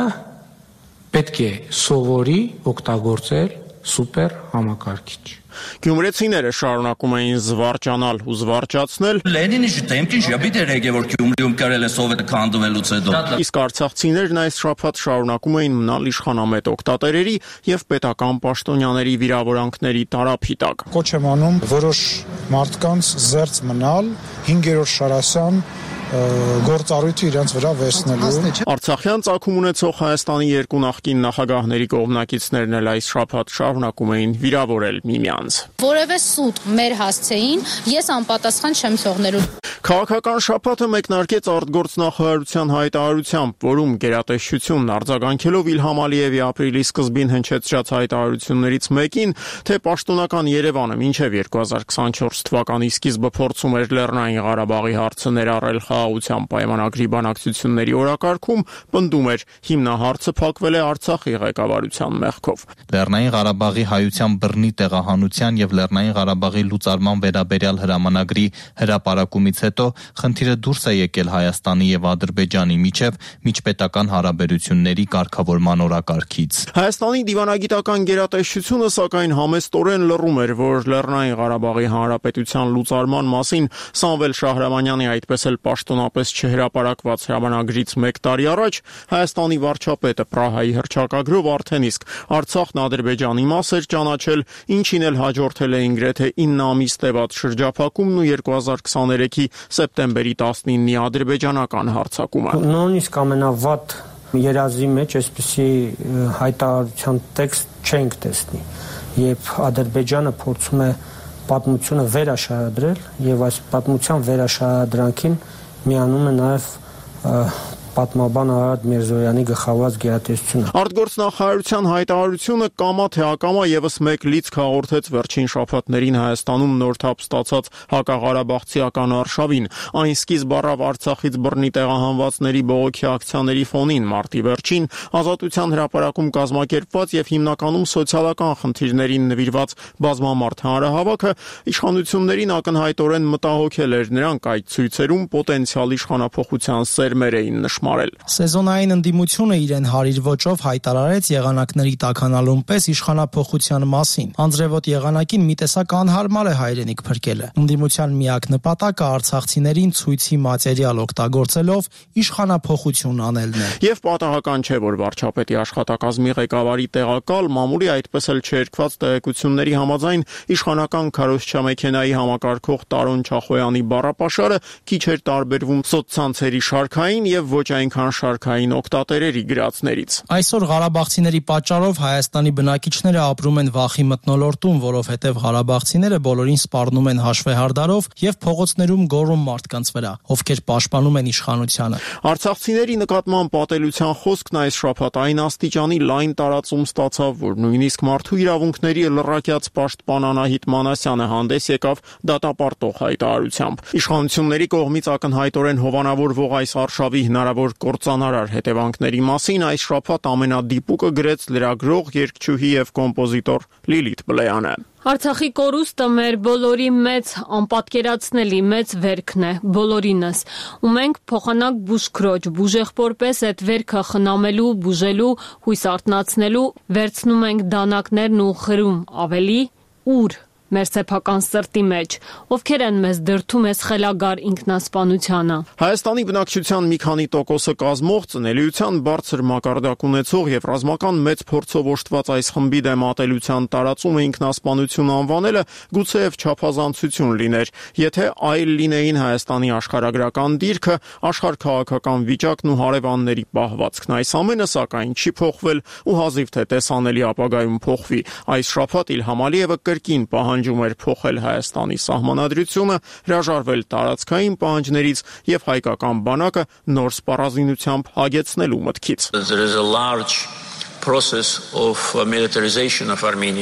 Speaker 12: պետք է սովորի օգտագործել սուպեր համակարգիչ։
Speaker 1: Գյումրեցիները շարունակում էին զվարճանալ ու զվարճացնել։
Speaker 16: Լենինի շտեմքին ժաբիտ էր եկել, որ Գյումրիում կրել է սովետը քանդվելուց հետո։
Speaker 1: Իսկ արցախցիներն այս շաբաթ շարունակում էին մնալ իշխանամետ օկտատերերի եւ պետական պաշտոնյաների վիրավորանքների տարափի տակ։
Speaker 17: Կոչ եմ անում որոշ մարդկանց զերծ մնալ հինգերորդ շարասյան գործառույթը իրենց վրա վերցնելու։
Speaker 1: Արցախյան ծագում ունեցող Հայաստանի երկու նախկին նախագահների կողմնակիցներն էլ այս շաբաթ շարունակում էին վիրավորել միմյանց։
Speaker 18: Որևէ սուտ մեր հասցեին ես անպատասխան չեմ թողնելու։
Speaker 1: Քաղաքական շաբաթը մեկնարկեց արտգործնախարարության հայտարարությամբ, որում գերատեսչությունն արձագանքելով Իլհամ Ալիևի ապրիլի սկզբին հնչեցրած հայտարարություններից մեկին, թե պաշտոնական Երևանը մինչև երկու հազար քսանչորս թվականի սկիզբը փորձում էր Լեռնային Ղարաբաղի հարցը ներառել խաղաղության պայմանագրի բանակցությունների օրակարգում, պնդում էր հիմնահարցը փակվել է Արցախի ղեկավարության մեղքով։
Speaker 19: Լեռնային Ղարաբաղի հայության բռնի տեղահանության եւ Լեռնային Ղարաբաղի լուծարման վերաբերյալ հրամանագրի հրապարակումից հետո խնդիրը դուրս է եկել Հայաստանի եւ Ադրբեջանի միջև միջպետական հարաբերությունների կարգավորման օրակարգից։
Speaker 1: Հայաստանի դիվանագիտական գերատեսչությունը սակայն համեստորեն լռում էր, որ Լեռնային Ղարաբաղի հանրապետության լուծարման մասին Սամվել Շահրամանյանի այդպես էլ պաշտոնապես չհրապարակված հրամանագրից մեկ տարի առաջ Հայաստանի վարչապետը Պրահայի հռչակագրով արդեն իսկ Արցախն Ադրբեջանի մաս էր ճանաչել, ինչին էլ հաջորդել էին գրեթե ինը ամիս տևած շրջափակումն ու երկու հազար քսաներեքի սեպտեմբերի տասնինի ադրբեջանական հարձակումը։
Speaker 20: Նույնիսկ ամենավատ երազի մեջ այսպիսի հայտարարության տեքստ չենք տեսնի, երբ Ադրբեջանը փորձում է պատմությունը վերաշարադրել եւ այս պատմության վերաշարադրանքին միանում է նաեւ պատմաբան Արարատ Միրզոյանի գլխավորած գերատեսչությունը։
Speaker 1: Արտգործնախարարության հայտարարությունը կամա թե ակամա եւս մեկ լիցք հաղորդեց վերջին շաբաթներին Հայաստանում նոր թափ ստացած հակաղարաբաղցիական արշավին։ Այն սկիզբ առավ Արցախից բռնի տեղահանվածների բողոքի ակցիաների ֆոնին մարտի վերջին Ազատության հրապարակում կազմակերպված եւ հիմնականում սոցիալական խնդիրներին նվիրված բազմամարդ հանրահավաքը իշխանություններին ակնհայտորեն մտահոգել էր, նրանք այդ ցույցերում պոտենցիալ իշխանափոխության սերմեր էին նշում։
Speaker 4: Սեզոնային ընդդիմությունը իրեն հարիր ոճով հայտարարեց եղանակների տաքանալուն պես իշխանափոխության մասին։ Անձրևոտ եղանակին մի տեսակ անհարմար է հայրենիք փրկելը։ Ընդդիմության միակ նպատակը արցախցիներին ցույցի մատերիալ օգտագործելով իշխանափոխություն անելն է։
Speaker 1: Եվ պատահական չէ, որ վարչապետի աշխատակազմի ղեկավարի տեղակալ մամուլի այդպես էլ չերկված տեղեկությունների համաձայն իշխանական քարոզչամեքենայի համակարգող Տարոն Չախոյանի բառապաշարը քիչ էր տարբերվում սոցցանցերի շարքային եւ ոչ այնքան շարքային օկտատերերի գրածներից։
Speaker 4: Այսօր ղարաբաղցիների պատճառով Հայաստանի բնակիչները ապրում են վախի մթնոլորտում, որովհետև ղարաբաղցիները բոլորին սպառնում են հաշվեհարդարով եւ փողոցներում գոռում մարդկանց վրա, ովքեր պաշտպանում են իշխանությանը։
Speaker 1: Արցախցիների նկատմամբ պատելության խոսքն այս շաբաթ այն աստիճանի լայն տարածում ստացավ, որ նույնիսկ մարդու իրավունքների լրակյաց պաշտպան Անահիտ Մանասյանը հանդես եկավ դատապարտող հայտարարությամբ։ Իշխանությունների կողմից ակնհայտորեն հովանավորվող այս արշավի հնարավոր կործանարար հետևանքների մասին այս շաբաթ ամենադիպուկը գրեց լրագրող, երգչուհի եւ կոմպոզիտոր Լիլիթ Բլեյանը։
Speaker 21: Արցախի կորուստը մեր բոլորի մեծ անպատկերացնելի մեծ վերքն է, բոլորինս, ու մենք փոխանակ բուժքրոջ, բուժեղբոր պես այդ վերքը խնամելու, բուժելու, հույս արթնացնելու, վերցնում ենք դանակներն ու խրում ավելի ուր մեր սեփական սրտի մեջ, ովքեր են մեզ դրդում այս խելագար ինքնասպանությանը։
Speaker 1: Հայաստանի բնակչության մի քանի տոկոսը կազմող ծնելիության բարձր մակարդակ ունեցող եւ ռազմական մեծ փորձով օժտված այս խմբի դեմ ատելության տարածումը ինքնասպանություն անվանելը գուցեև չափազանցություն լիներ, եթե այլ լինեին Հայաստանի աշխարհագրական դիրքը, աշխարհքաղաքական վիճակն ու հարևանների պահվածքն։ Այս ամենը սակայն չի փոխվել ու հազիվ թե տեսանելի ապագայում փոխվի։ Այս շաբաթ Իլհամ Ալիևը կրկին պահանջ էր փոխել Հայաստանի սահմանադրությունը, հրաժարվել տարածքային պահանջներից եւ հայկական բանակը նոր սպառազինությամբ հագեցնելու մտքից։
Speaker 15: There is a large process of militarization of Armenia.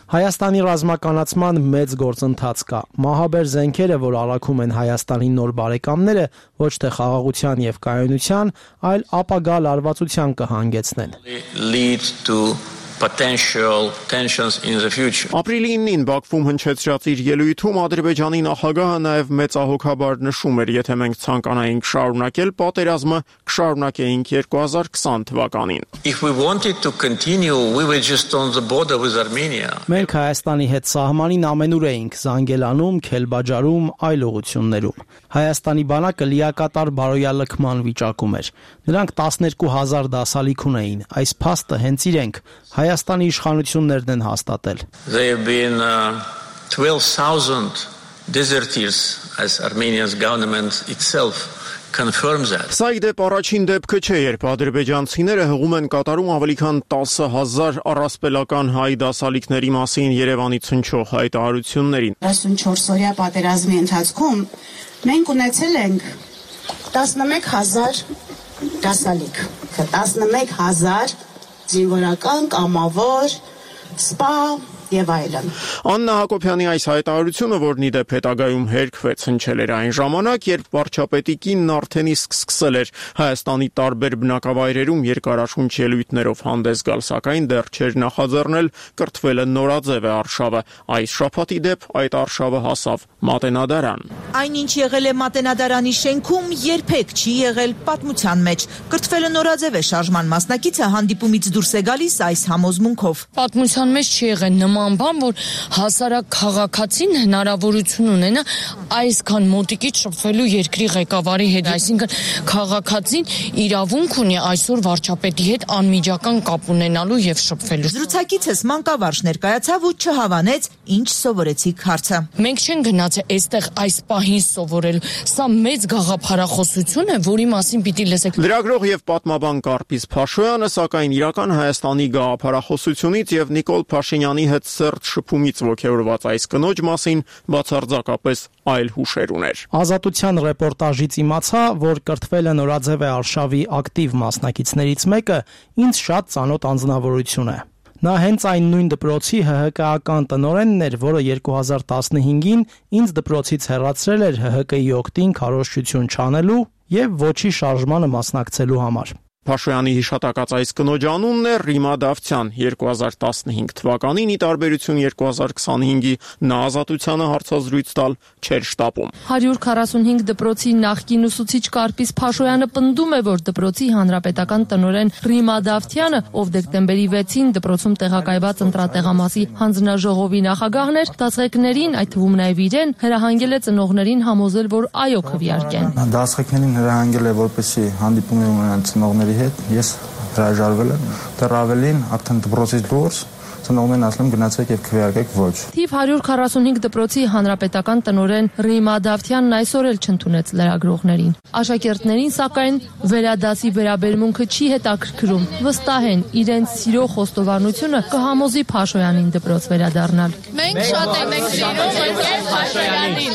Speaker 4: Հայաստանի ռազմականացման մեծ գործընթաց կա։ Մահաբեր զենքերը, որ առաքում են Հայաստանի նոր բարեկամները, ոչ թե խաղաղության եւ կայունության, այլ ապագա լարվածության կհանգեցնեն։
Speaker 15: Lead to potential tensions in the future.
Speaker 1: Ապրիլի իննին Բաքվում հնչեցրած իր ելույթում Ադրբեջանի նախագահը նաև մեծահոգաբար նշում էր, եթե մենք ցանկանայինք շարունակել պատերազմը, կշարունակեինք երկու հազար քսան թվականին։
Speaker 15: If we wanted to continue, we were just on the border with Armenia.
Speaker 4: Մենք Հայաստանի հետ սահմանին ամենուր էինք, Զանգելանում, Քելբաջարում, այլ ուղություններում։ Հայաստանի բանակը լիակատար բարոյալքման վիճակում էր։ Նրանք տասներկու հազար դասալիք ունեին։ Այս փաստը հենց իրենք Հայաստանի իշխանություններն են հաստատել։
Speaker 15: There have been uh, twelve thousand deserters as Armenia's government itself confirms that.
Speaker 1: Սա իդեպ առաջին դեպքը չէ, երբ ադրբեջանցիները հղում են կատարում ավելի քան տասը հազար առասպելական հայ դասալիքների մասին Երևանից հնչող հայտարարություններին։
Speaker 6: տասնչորս-օրյա պատերազմի ընթացքում մենք ունեցել ենք տասնմեկ հազար դասալիք, տասնմեկ հազար զինվորական, կամավոր, սպա եւ այլն։
Speaker 1: Աննա Հակոբյանի այս հայտարարությունը, որն իդեպ հետագայում հերքվեց, հնչել էր այն ժամանակ, երբ վարչապետի կինն արդեն իսկ սկսել էր Հայաստանի տարբեր բնակավայրերում երկարաշունչ ելույթներով հանդես գալ, սակայն դեռ չէր նախաձեռնել կրթվելը նորաձև է արշավը։ Այս շաբաթ իդեպ այդ արշավը հասավ Մատենադարան։
Speaker 22: Այնինչ եղել է Մատենադարանի շենքում, երբեք չի եղել պատմության մեջ։ Կրթվելը նորաձև է շարժման մասնակիցը հանդիպումից դուրս է գալիս այս համոզմունքով։
Speaker 23: Պատմության մեջ չի եղել նման բան, որ հասարակ քաղաքացին հնարավորություն ունենա այսքան մոտիկից շփվելու երկրի ղեկավարի հետ, այսինքն քաղաքացին իրավունք ունի այսօր վարչապետի հետ անմիջական կապ ունենալու եւ շփվելու։
Speaker 22: Զրուցակիցս մանկավարժ ներկայացավ ու չհավանեց, ինչ սովորեցիք հարցը։
Speaker 23: Մենք չենք գնացել այստեղ այս պահին սովորելու։ Սա մեծ գաղափարախոսություն է, որի մասին պիտի լսեք։
Speaker 1: Լրագրող եւ պատմաբան Կարպիս Փաշոյանը, սակայն իրական Հայաստանի գաղափարախոսությունից եւ Նիկոլ Փաշինյանի հետ սերտ շփումից ոգևորված այս կնոջ մասին բացարձակապես այլ հուշեր ուներ։
Speaker 4: Ազատության ռեպորտաժից իմացա, որ կրթվելը նորաձև է արշավի ակտիվ մասնակիցներից մեկը, ինձ շատ ծանոթ անձնավորություն է։ Նա հենց այն նույն դպրոցի Հ Հ Կ-ական տնօրենն էր, որը երկու հազար տասնհինգին ինձ դպրոցից հեռացրել էր Հ Հ Կ-ի օգտին քարոզչություն չանելու եւ ոչի շարժմանը մասնակցելու համար։
Speaker 1: Փաշոյանի հիշատակած այս կնոջ անունն է Ռիմա Դավթյան։ երկու հազար տասնհինգ թվականին, ի տարբերություն երկու հազար քսանհինգի, նա ազատությանը հարցազրույց տալ չէր շտապում։
Speaker 21: հարյուր քառասունհինգ դպրոցի նախկին ուսուցիչ Կարպիս Փաշոյանը պնդում է, որ դպրոցի հանրապետական տնօրեն Ռիմա Դավթյանը, ով դեկտեմբերի վեցին դպրոցում տեղակայված ընտրատեղամասի հանձնաժողովի նախագահն էր, դասղեկներին, այդ թվում նաև իրեն, հրահանգել է ծնողներին համոզել, որ այո քվեարկեն։
Speaker 24: Դասղեկներին հրահանգել է, որպեսզի հանդիպում ունենան ծնողների հետ, ես հրաժարվել եմ, դեռ ավելին, արդեն դպրոցից դուրս ծնողներն ասում են գնացեք եւ քվեարկեք ոչ։
Speaker 21: Թիվ հարյուր քառասունհինգ դպրոցի հանրապետական տնօրեն Ռիմա Դավթյանն այսօր էլ չընդունեց լրագրողներին։ Աշակերտներին, սակայն, վերադասի վերաբերմունքը չի հետաքրքրում։ Վստահ են, իրենց սիրո խոստովանությունը կհամոզի Փաշոյանին դպրոց վերադառնալ։
Speaker 18: Մենք շատ ենք սիրում Փաշոյանին։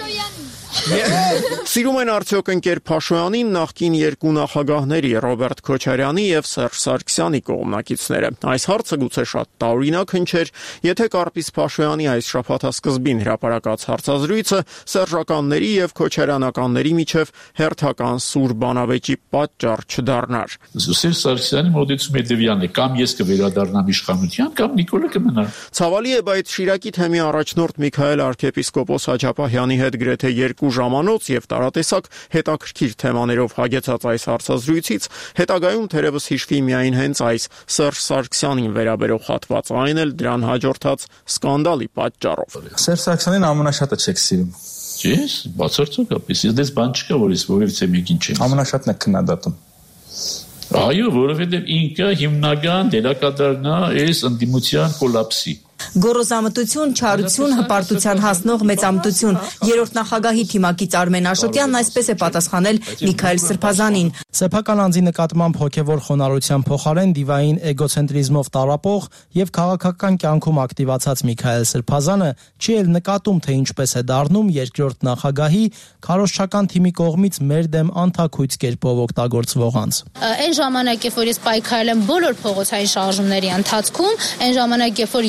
Speaker 1: Սիրում են արդյոք ընկեր Փաշոյանին նախկին երկու նախագահների Ռոբերտ Քոչարյանի եւ Սերժ Սարգսյանի կողմնակիցները։ Այս հարցը գուցե շատ տարօրինակ հնչեր, եթե Կարպիս Փաշոյանի այս շաբաթասկզբին հրապարակած հարցազրույցը սերժականների եւ քոչարյանականների միջև հերթական սուր բանավեճի պատճառ չդառնար։
Speaker 25: Սերժ Սարգսյանի մոտեցումը հետևյալն է, կամ ես կվերադառնամ իշխանության, կամ Նիկոլը կմնա։
Speaker 1: Ցավալի է, բայց Շիրակի թեմի առաջնորդ Միքայել arczepiskopos Հաջապահյանի հետ գրեթե երկու ժամանոց եւ տարատեսակ հետաքրքիր թեմաներով հագեցած այս հարցազրույցից հետագայում թերևս հիշվի միայն հենց այս Սերժ Սարգսյանին վերաբերող հատվածը, այն էլ դրան հաջորդած սկանդալի պատճառով։
Speaker 24: Սերժ Սարգսյանին ամենաշատը չեք սիրում։
Speaker 25: Ես բացարձակապես, ես բան չկա, որ ես որևիցե մեկին չեմ։
Speaker 24: Ամենաշատն եք քննադատում։
Speaker 25: Այո, որովհետեւ ինքը հիմնական դերակատարն է այս ընդդիմության կոլապսի։
Speaker 22: Գոռոզամտություն, չարություն, հպարտության հասնող մեծամտություն։ Երրորդ նախագահի թիմակից Արմեն Աշոտյանն այսպես է պատասխանել Միքայել Սրբազանին։
Speaker 4: Սեփական անձի նկատմամբ հոգևոր խոնարհության փոխարեն դիվային էգոցենտրիզմով տարապող եւ քաղաքական կյանքում ակտիվացած Միքայել Սրբազանը չի էլ նկատում, թե ինչպես է դառնում երկրորդ նախագահի քարոզչական թիմի կողմից մեր դեմ անթաքույց կերպով օգտագործվող անձ։
Speaker 18: Այն ժամանակ, երբ որ ես պայքարել եմ բոլոր փողոցային շարժումների ընթացքում, այն ժամանակ, երբ որ ես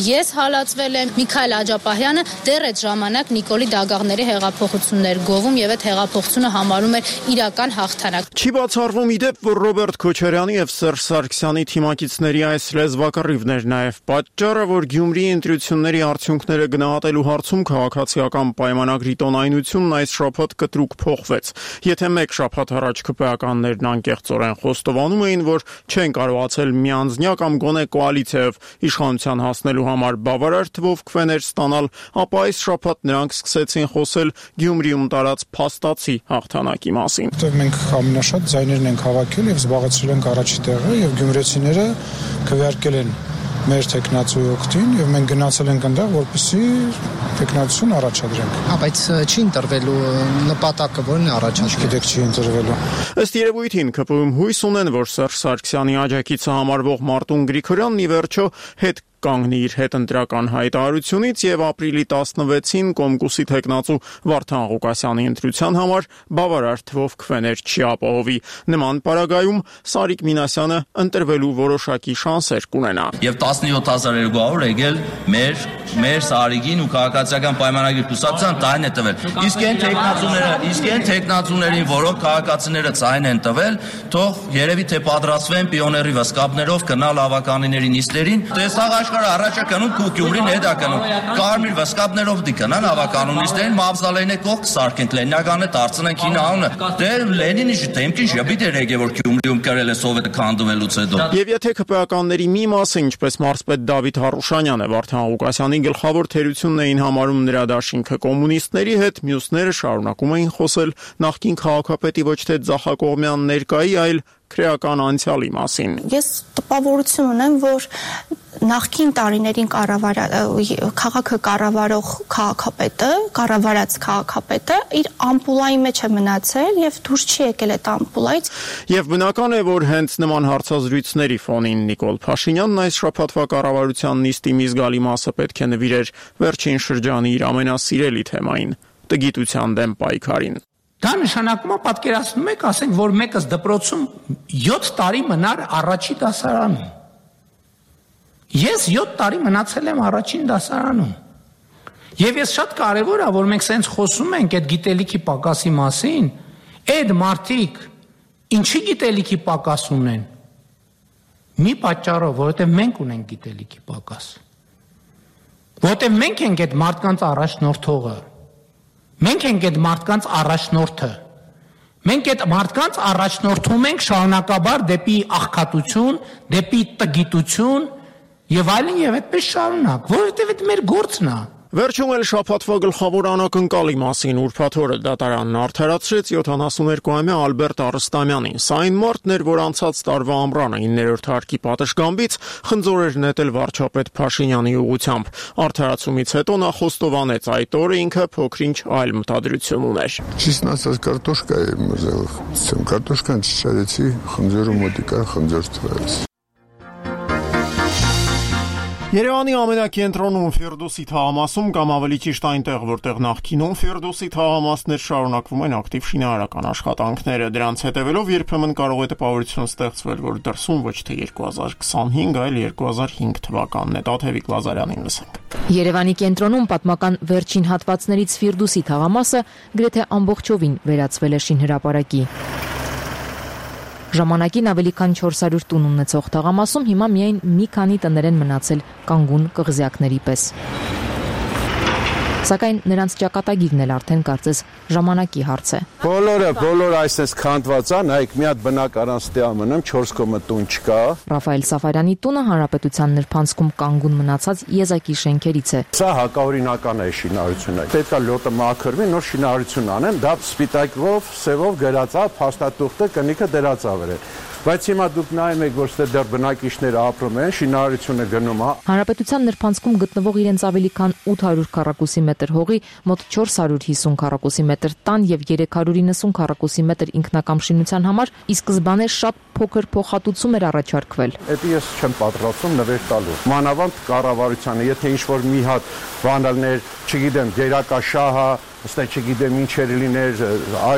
Speaker 18: հալածվել է։ Միքայել Աջապահյանը դեռ այդ ժամանակ Նիկոլի Դագաղների հեղափոխություններ գովում եւ այդ հեղափոխությունը համարում էր իրական հաղթանակ։
Speaker 1: Չի բացառվում իդեպ, որ Ռոբերտ Քոչարյանի եւ Սերժ Սարգսյանի թիմակիցների այս լեզվակռիվն էր նաեւ պատճառը, որ Գյումրիի ընտրությունների արդյունքները գնահատելու հարցում քաղաքացիական պայմանագրի տոնայնությունն այս շաբաթ կտրուկ փոխվեց։ Եթե մեկ շաբաթ առաջ ԿՊԱ-ականներն անկեղծորեն խոստովանում էին, որ չեն կարողացել միանձնյա կամ գոնե կոալիցիայով իշխանության հասնելու համար բավարար թվով քվեներ ստանալ, ապա այս շաբաթ նրանք սկսեցին խոսել Գյումրիում տարած փաստացի հաղթանակի մասին։
Speaker 17: Մենք ամենաշատ ձայներն ենք հավաքել եւ զբաղեցրել ենք առաջի տեղը եւ գյումրեցիները քվեարկել են մեր տեխնացուի օգտին եւ մենք գնացել ենք այնտեղ, որպեսզի տեխնացություն առաջադրենք։
Speaker 2: Հա, բայց չի ընտրվելու նպատակը որն է առաջադրել։
Speaker 17: Գիտեք, չի ընտրվելու։
Speaker 1: Ըստ երևույթին ԿՊ-ում հույս ունեն, որ Սերժ Սարգսյանի աջակիցը համարվող Մարտուն Գրիգորյանն ի վերջո հետ կանգնի իր հետընտրական հայտարարությունից եւ ապրիլի տասնվեցին Կոմկուսի տեխնացու Վարդան Ղուկասյանի ընտրության համար բավարար թվով քվեներ չի ապահովի։ Նման պարագայում Սարիկ Մինասյանը ընտրվելու որոշակի շանսեր կունենա։
Speaker 16: Եվ տասնյոթ հազար երկու հարյուր եկել մեր մեր Սարիգին ու քաղաքացիական պայմանագրի կուսակցության տայն է տվել։ Իսկ այն տեխնացուները, իսկ այն տեխնացուներին, որոնք քաղաքացիները ցայն են տվել, թող երևի թե պատրաստվեն պիոների վսկապներով գնալ ավականիների նիստերին։ Տեսաղ աշխարհը առաջա կնում ու Գյումրին հետա կնում։ Կարմիր վսկապներով դի կնան ավականունիստերին մավզալեյնը կողք սարքենք Լենինականը դարձնենք հին անունը։ Դե Լենինի ժտեմքին ժբիտ էր եկե որ Գյումրիում կրել է սովետը քանդվելուց հետո։
Speaker 1: Եվ եթե ԿՊԱ-ականների մի մասը, ինչպես մարզպետ Դավիթ Հարուշանյանը Վարդան Ղուկասյանի գլխավոր թերությունն էին համարում նրա դաշինքը կոմունիստների հետ, մյուսները շարունակում էին խոսել նախկին քաղաքապետի ոչ թե ձախակողմյան ներկայի, այլ քրեական անցյալի մասին։
Speaker 3: Ես տպավորություն ունեմ, որ նախկին տարիներին կառավար քաղաքը կառավարող քաղաքապետը, կառավարած քաղաքապետը իր ամպուլայի մեջ է մնացել եւ դուրս չի եկել այդ ամպուլայից։
Speaker 1: Եվ բնական է, որ հենց նման հարցազրույցների ֆոնին Նիկոլ Փաշինյանն այս շաբաթվա կառավարության նիստի մի զգալի մասը պետք է նվիրեր վերջին շրջանի իր ամենասիրելի թեմային՝ տգիտության դեմ պայքարին։
Speaker 12: Դա նշանակում է պատկերացնում եք, ասենք, որ մեկս դպրոցում յոթ տարի մնար առաջի դասարանում։ Ես յոթ տարի մնացել եմ առաջին դասարանում։ Եվ ես շատ կարևոր է, որ մենք սենց խոսում ենք այդ գիտելիքի պակասի մասին, այդ մարդիկ ինչի գիտելիքի պակաս ունեն։ Մի պատճառով, որովհետև մենք ունենք գիտելիքի պակաս։ Որովհետև մենք ենք այդ մարդկանց առաջնորդողը։ Մենք ենք այդ մարդկանց առաջնորդը։ Մենք այդ մարդկանց առաջնորդում ենք շարունակաբար դեպի աղքատություն, դեպի տգիտություն եւ այլն եւ այդպես շարունակ, որովհետեւ այդ մեր գործն է։
Speaker 1: Վերջում էլ շաբաթվա գլխավոր անակնկալի մասին ուրբաթ օրը դատարանն արդարացրեց յոթանասուներկուամյա Ալբերտ Արստամյանին։ Սա այն մարդն էր, որ անցած տարվա ամռանը իններորդ հարկի պատշգամբից խնձոր էր նետել վարչապետ Փաշինյանի ուղղությամբ։ Արդարացումից հետո նա խոստովանեց այդ օրը ինքը փոքրինչ այլ մտադրություն ուներ։
Speaker 5: Честно сказать, картошка я взял. Картошкան չշարեցի, խնձորը մոտիկա խնձոր թվեց։
Speaker 1: Երևանի ամենակենտրոնում Ֆիրդուսի թաղամասում կամ ավելի ճիշտ այնտեղ, որտեղ նախկինում Ֆիրդուսի թաղամասներ շարունակվում են ակտիվ շինարարական աշխատանքները։ Դրանց հետևելով երբեմն կարող է տպավորություն ստեղծվել, որ դրսում ոչ թե երկու հազար քսանհինգ, այլ երկու հազար հինգ թվականն է։ Տաթևիկ Լազարյանին լսենք։
Speaker 7: Երևանի կենտրոնում պատմական վերջին հատվածներից Ֆիրդուսի թաղամասը գրեթե ամբողջովին վերածվել է շինհրապարակի։ Ժամանակին ավելի քան չորս հարյուր տուն ունեցող թաղամասում հիմա միայն մի քանի տներ են մնացել կանգուն կղզյակների պես։ Սակայն նրանց ճակատագիրն էլ արդեն կարծես ժամանակի հարց է։
Speaker 8: Բոլորը, բոլորը այսպես քանդված են, այք մի հատ բնակարան ստեղ մնում, չորս կոմը տուն չկա։
Speaker 7: Ռաֆայել Սաֆարյանի տունը հանրապետության նրբանցքում կանգուն մնացած եզակի շենքերից է։
Speaker 8: Սա հակաօրինական է շինարարությունը։ Պետք է լոտը մաքրվի, նոր շինարարություն անեն, դա սպիտակով, սևով գրած է, փաստաթուղթը կնիքը դրած է վրան։ Բայց հիմա դուք նայում եք, որ դեռ բնակիչները ապրում են, շինարարությունը գնում է։
Speaker 7: Հանրապետության նրբանցքում գտնվող իրենց ավելի քան ութ հարյուր քառակուսի մետր հողի մոտ չորս հարյուր հիսուն քառակուսի մետր տան եւ երեք հարյուր իննսուն քառակուսի մետր ինքնակամ շինության համար ի սկզբանե շատ փոքր փոխհատուցում էր առաջարկվել։
Speaker 8: Դա ես չեմ պատրաստում նվեր տալու։ Մանավանդ կառավարությանը, եթե ինչ-որ մի հատ բանալներ, չգիտեմ, գերակաշահը, ըստ չգիտեմ ինչեր լիներ,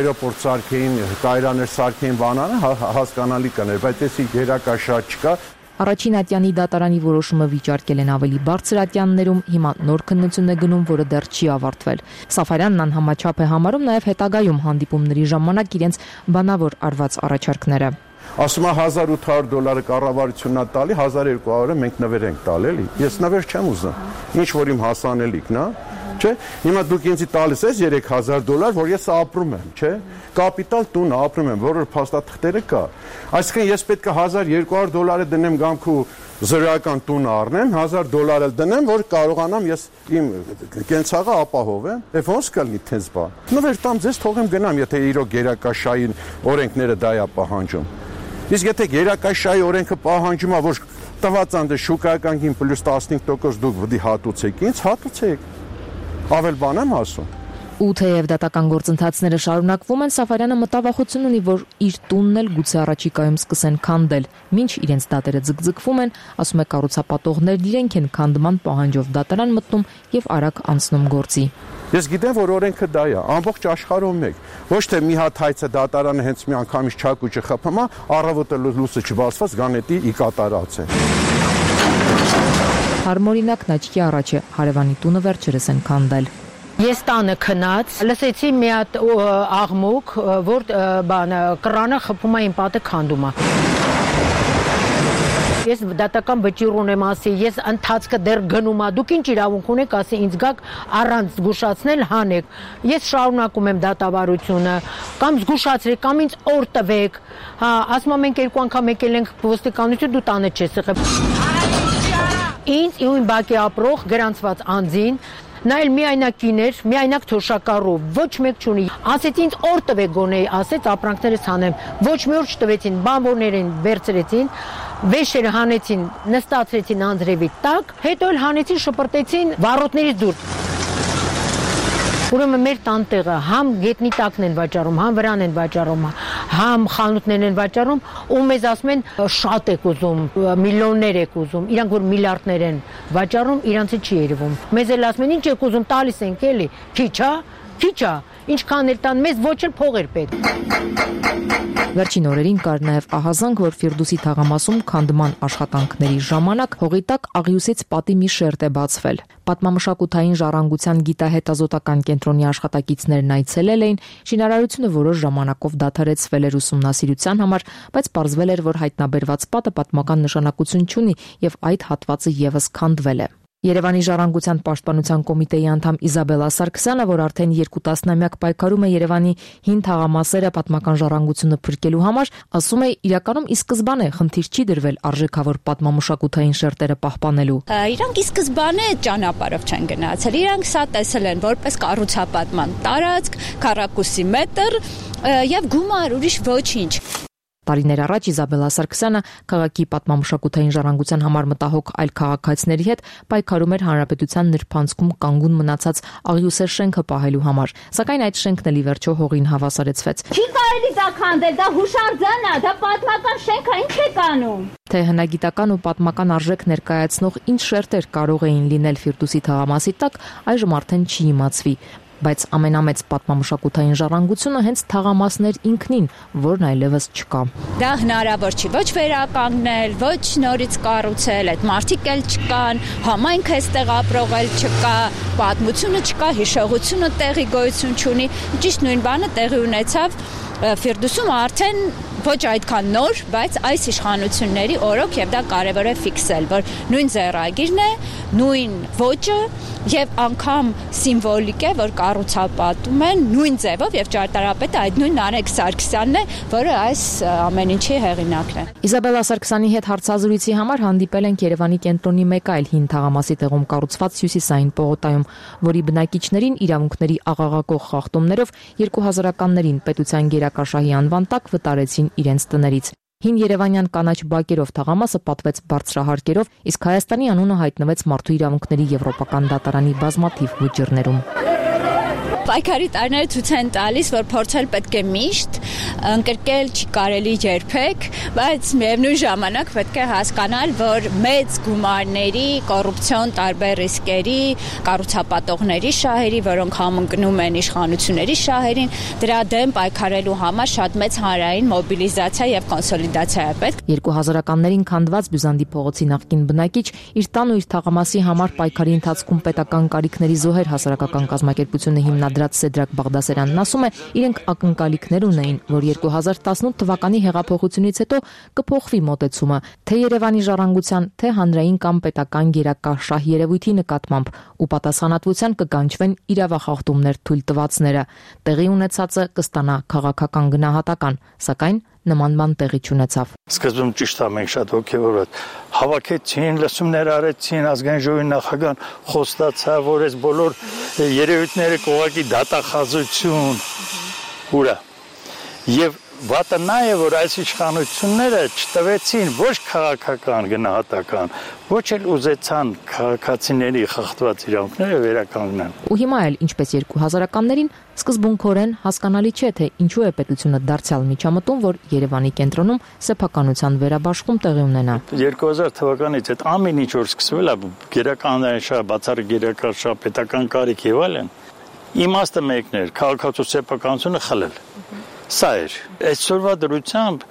Speaker 8: այրոպորտ սարքեին, կայարաններ սարքեին բանանը հասկանալի կներ, բայց էսի գերակաշահ չկա։
Speaker 7: Առաջին ատյանի դատարանի որոշումը վիճարկել են ավելի բարձր ատյաններում, հիմա նոր քննություն է գնում, որը դեռ չի ավարտվել։ Սաֆարյանն անհամաչափ է համարում նաև հետագայում հանդիպումների ժամանակ իրենց բանավոր արված առաջարկները։
Speaker 8: Ասում է հազար ութ հարյուր դոլարը կառավարությունն է տալի, հազար երկու հարյուրը մենք նվեր ենք տալ, էլի։ Ես նվեր չեմ ուզում։ Ինչ որ իմ հասանելիքն է, չէ՞։ Հիմա դուք ինձ տալիս ես երեք հազար դոլար, որ ես ապրում եմ, չէ՞։ Կապիտալ տուն ապրում եմ, որը փաստաթղթերը կա։ Այսինքն ես պետք է հազար երկու հարյուր դոլարը դնեմ գամքու զրոյական տուն առնեմ, հազար դոլար էլ դնեմ, որ կարողանամ ես իմ կենցաղը ապահովեմ։ Եվ ոնց կլինի տես բան։ Նվեր տամ ձեզ թողեմ գնամ, եթե իրոք գերակաշայի օրենքները դա է պահանջում։ Իսկ եթե գերակաշայի օրենքը պահանջում է, որ տված անդը շուկայական գին պլյուս տասնհինգ տոկոս դուք վդի հատուցեք, ինձ հատուցեք։ Ավել բան եմ ասում։
Speaker 7: Ու թեև դատական գործընթացները շարունակվում են, Սաֆարյանը մտավախություն ունի, որ իր տունն էլ գուցե առաջիկայում սկսեն քանդել։ Մինչ իրենց դատերը ձգձգվում են, ասում է, կառուցապատողներն իրենք են քանդման պահանջով դատարան մտնում եւ արագ անցնում գործի։
Speaker 8: Ես գիտեմ, որ օրենքը դա է, ամբողջ աշխարհում մեկ։ Ոչ թե մի հատ հայցը դատարանը հենց մի անգամից չակուճը խփում է, առավոտը լույսը չբացված գանետի ի կատարած է։
Speaker 7: Հարմօրինակ նաչքի առաջ է հարևանի տունը վերջերս են քանդել։
Speaker 9: Ես տանը քնած, լսեցի մի հատ աղմուկ, որ բանը կռանը խփում է, իմ պատը քանդում է։ Ես դատական վճիռ ունեմ, ասի, ես ընթացքը դեռ գնում է, դուք ինչ իրավունք ունեք, ասի, ինձ գաք առանց զգուշացնել հանեք։ Ես շարունակում եմ դատավարությունը, կամ զգուշացրեք, կամ ինձ օր տվեք։ Հա, ասում եմ, մենք երկու անգամ եկել ենք ոստիկանություն, դու տանը չես եղել։ Ինձ իմ բակի ապրող գրանցված անձին, նա էլ միայնակ կիներ, միայնակ թոշակառու, ոչ մեկ չունի։ Ասեց ինձ օր տվեք գոնե, ասեց ապրանքներս հանեմ։ Ոչ մի օր չտվեցին, բանվորներին վերցրեցին, վեշերը հանեցին, նստացրեցին անձրևի տակ, հետո էլ հանեցին, շպրտեցին վառոդներից դուրս։ Ուրեմն մեր տանտեղը համ գետնի տակն են վաճառում, համ վրան են վաճառում, համ խանութներն են վաճառում, ու մեզ ասում են շատ եք ուզում, միլիոններ եք ուզում, իրանք որ միլիարդներ են վաճառում, իրանցի չի երևում։ Մեզ էլ ասում են ինչ եք ուզում, տալիս ենք էլի, քիչ է, քիչ է, ինչքան էլ տան, մեզ ոչ էլ փող էր պետք։
Speaker 7: Վերջին օրերին կար նաև ահազանգ, որ Ֆիրդուսի թաղամասում քանդման աշխատանքների ժամանակ հողի տակ աղյուսից պատի մի շերտ է բացվել։ Պատմամշակութային ժառանգության գիտահետազոտական կենտրոնի աշխատակիցներն այցելել էին, շինարարությունը որոշ ժամանակով դադարեցվել էր ուսումնասիրության համար, բայց պարզվել էր, որ հայտնաբերված պատը պատմական նշանակություն չունի եւ այդ հատվածը եւս քանդվել է։ Երևանի ժառանգության պաշտպանության կոմիտեի անդամ Իզաբելլա Սարգսյանը, որ արդեն երկու տասնամյակ պայքարում է Երևանի հին թաղամասերը պատմական ժառանգությունը փրկելու համար, ասում է, իրականում ի սկզբանե խնդիր չի դրվել արժեքավոր պատմամշակութային շերտերը պահպանելու։
Speaker 10: Իրանք ի սկզբանե ճանապարհով չեն գնացել, իրանք սա տեսել են որպես կառուցապատման տարածք, քառակուսի մետր եւ գումար, ուրիշ ոչինչ։
Speaker 7: Տարիներ առաջ Իզաբելլա Սարգսյանը քաղաքի պատմամշակութային ժառանգության համար մտահոգ այլ քաղաքացիների հետ պայքարում էր հանրապետության նրբանցքում կանգուն մնացած աղյուսեր շենքը պահելու համար, սակայն այդ շենքն էլ ի վերջո հողին հավասարեցվեց։
Speaker 11: Չի կարելի դա քանդել, դա հուշարձան է, դա պատմական շենք է, ինչ եք անում։
Speaker 7: Թե հնագիտական ու պատմական արժեք ներկայացնող ինչ շերտեր կարող էին լինել Ֆիրդուսի թաղամասի տակ, այժմ արդեն չի իմացվի։ Բայց ամենամեծ պատմամշակութային ժառանգությունը հենց թաղամասներ ինքնին, որն այլևս չկա։
Speaker 10: Դա հնարավոր չի ոչ վերականգնել, ոչ նորից կառուցել, այդ մարդիկ էլ չկան, համայնքը այստեղ ապրող էլ չկա, պատմությունը չկա, հիշողությունը տեղի գոյություն չունի, ճիշտ նույն բանը տեղի ունեցավ Ֆիրդուսում արդեն ոչ այդքան նոր, բայց այս իշխանությունների օրոք եւ դա կարեւոր է ֆիքսել, որ նույն ձեռագիրն է, նույն ոճը եւ անգամ սիմվոլիկ է, որ կառուցապատում են նույն ձևով եւ ճարտարապետը այդ նույն Նարեկ Սարգսյանն է, որը այս ամեն ինչի հեղինակն է։
Speaker 7: Իզաբելլա Սարգսյանի հետ հարցազրույցի համար հանդիպել ենք Երևանի կենտրոնի մեկ այլ հին թաղամասի տեղում կառուցված Հյուսիսային պողոտայում, որի բնակիչներին իրավունքների աղաղակող խախտումներով երկու հազարականներին պետության գերակաշահի անվան տակ վտարեցին իրենց տներից։ Հին երևանյան կանաչ բակերով թաղամասը պատվեց բարձրահարկերով, իսկ Հայաստանի անունը հայտնվեց Մարդու իրավունքների եվրոպական դատարանի բազմաթիվ վճիռներում։
Speaker 10: Պայքարի տարիները ցույց են տալիս, որ փորձել պետք է միշտ, ընկրկել չի կարելի երբեք, բայց միևնույն ժամանակ պետք է հասկանալ, որ մեծ գումարների, կոռուպցիոն տարբեր ռիսկերի, կառուցապատողների շահերի, որոնք համընկնում են իշխանությունների շահերին, դրա դեմ պայքարելու համար շատ մեծ հանրային մոբիլիզացիա եւ կոնսոլիդացիա է պետք։
Speaker 7: երկու հազարականներին քանդված Բյուզանդի փողոցի նախկին բնակիչ իր տան ու իր թաղամասի համար պայքարի ընթացքում պետական կարիքների զոհեր հասարակական կազմակերպությունը հիմնադրած Սեդրակ Բաղդասարյանն ասում է, իրենք ակնկալիքներ ունեին, որ երկու հազար տասնութ թվականի հեղափոխությունից հետո կփոխվի մոտեցումը, թե Երևանի ժառանգության, թե հանրային կամ պետական գերակաշահ երևույթի նկատմամբ ու պատասխանատվության կգանչվեն իրավախախտումներ թույլ տվածները։ Տեղի ունեցածը կստանա քաղաքական գնահատական, սակայն նման բան տեղի չունեցավ։
Speaker 13: Սկզբում ճիշտ է, մենք շատ հոգևորված հավաքեցին, լսումներ արեցին, ազգային ժողովի նախագահան խոստացավ, որ այս բոլոր երևույթները կողակի դատախազություն ուրա։ Եվ վատը նա է, որ այս իշխանությունները չտվեցին ոչ քաղաքական գնահատական, ոչ էլ ուզեցան քաղաքացիների խախտված իրավունքները վերականգնեն։
Speaker 7: Ու հիմա էլ, ինչպես երկու հազարականներին, սկզբունքորեն հասկանալի չէ, թե ինչու է պետությունը դարձյալ միջամտում, որ Երևանի կենտրոնում սեփականության վերաբաշխում տեղի ունենա։
Speaker 13: երկու հազար թվականից այդ ամեն ինչ որ սկսվել է, գերականային շահ, բացառիկ գերակաշահ, պետական կարիք եւ այլն, իմաստը մեկն էր, քաղաքացու սեփականությունը խլել։ Սա էր։ Այսօրվա դրությամբ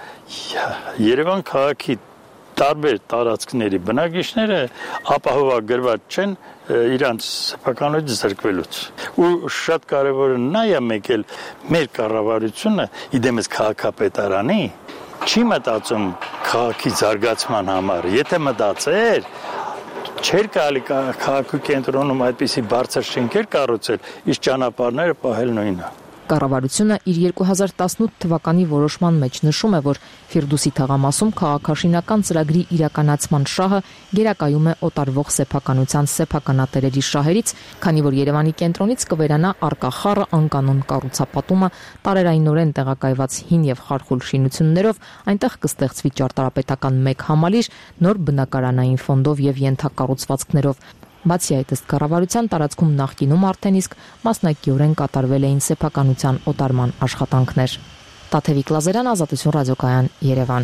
Speaker 13: Երևան քաղաքի տարբեր տարածքների բնակիչները ապահովագրված չեն իրանց սեփականությունից զրկվելուց։ Ու շատ կարևորը նա է մեկ էլ մեր կառավարությունը իդեմս քաղաքապետարանի չի մտածում քաղաքի զարգացման համար։ Եթե մտածեր, չէր կարելի քաղաքի կենտրոնում այդպիսի բարձր շենքեր կառուցել, իսկ ճանապարհները պահել նույնը։
Speaker 7: Կառավարությունը իր երկու հազար տասնութ թվականի որոշման մեջ նշում է, որ Ֆիրդուսի թաղամասում քաղաքաշինական ծրագրի իրականացման շահը գերակայում է օտարվող սեփականության սեփականատերերի շահերից, քանի որ Երևանի կենտրոնից կվերանա առկա խառը անկանոն կառուցապատումը, տարերայնորեն տեղակայված հին եւ խարխուլ շինություններով, այնտեղ կստեղծվի ճարտարապետական մեկ համալիր, նոր բնակարանային ֆոնդով եւ ենթակառուցվածքներով։ Բացի այդ, ըստ կառավարության տարածքում նախկինում արդեն իսկ մասնակիորեն կատարվել էին սեփականության օտարման աշխատանքներ։ Տաթևիկ Լազարյան, Ազատություն ռադիոկայան, Երևան։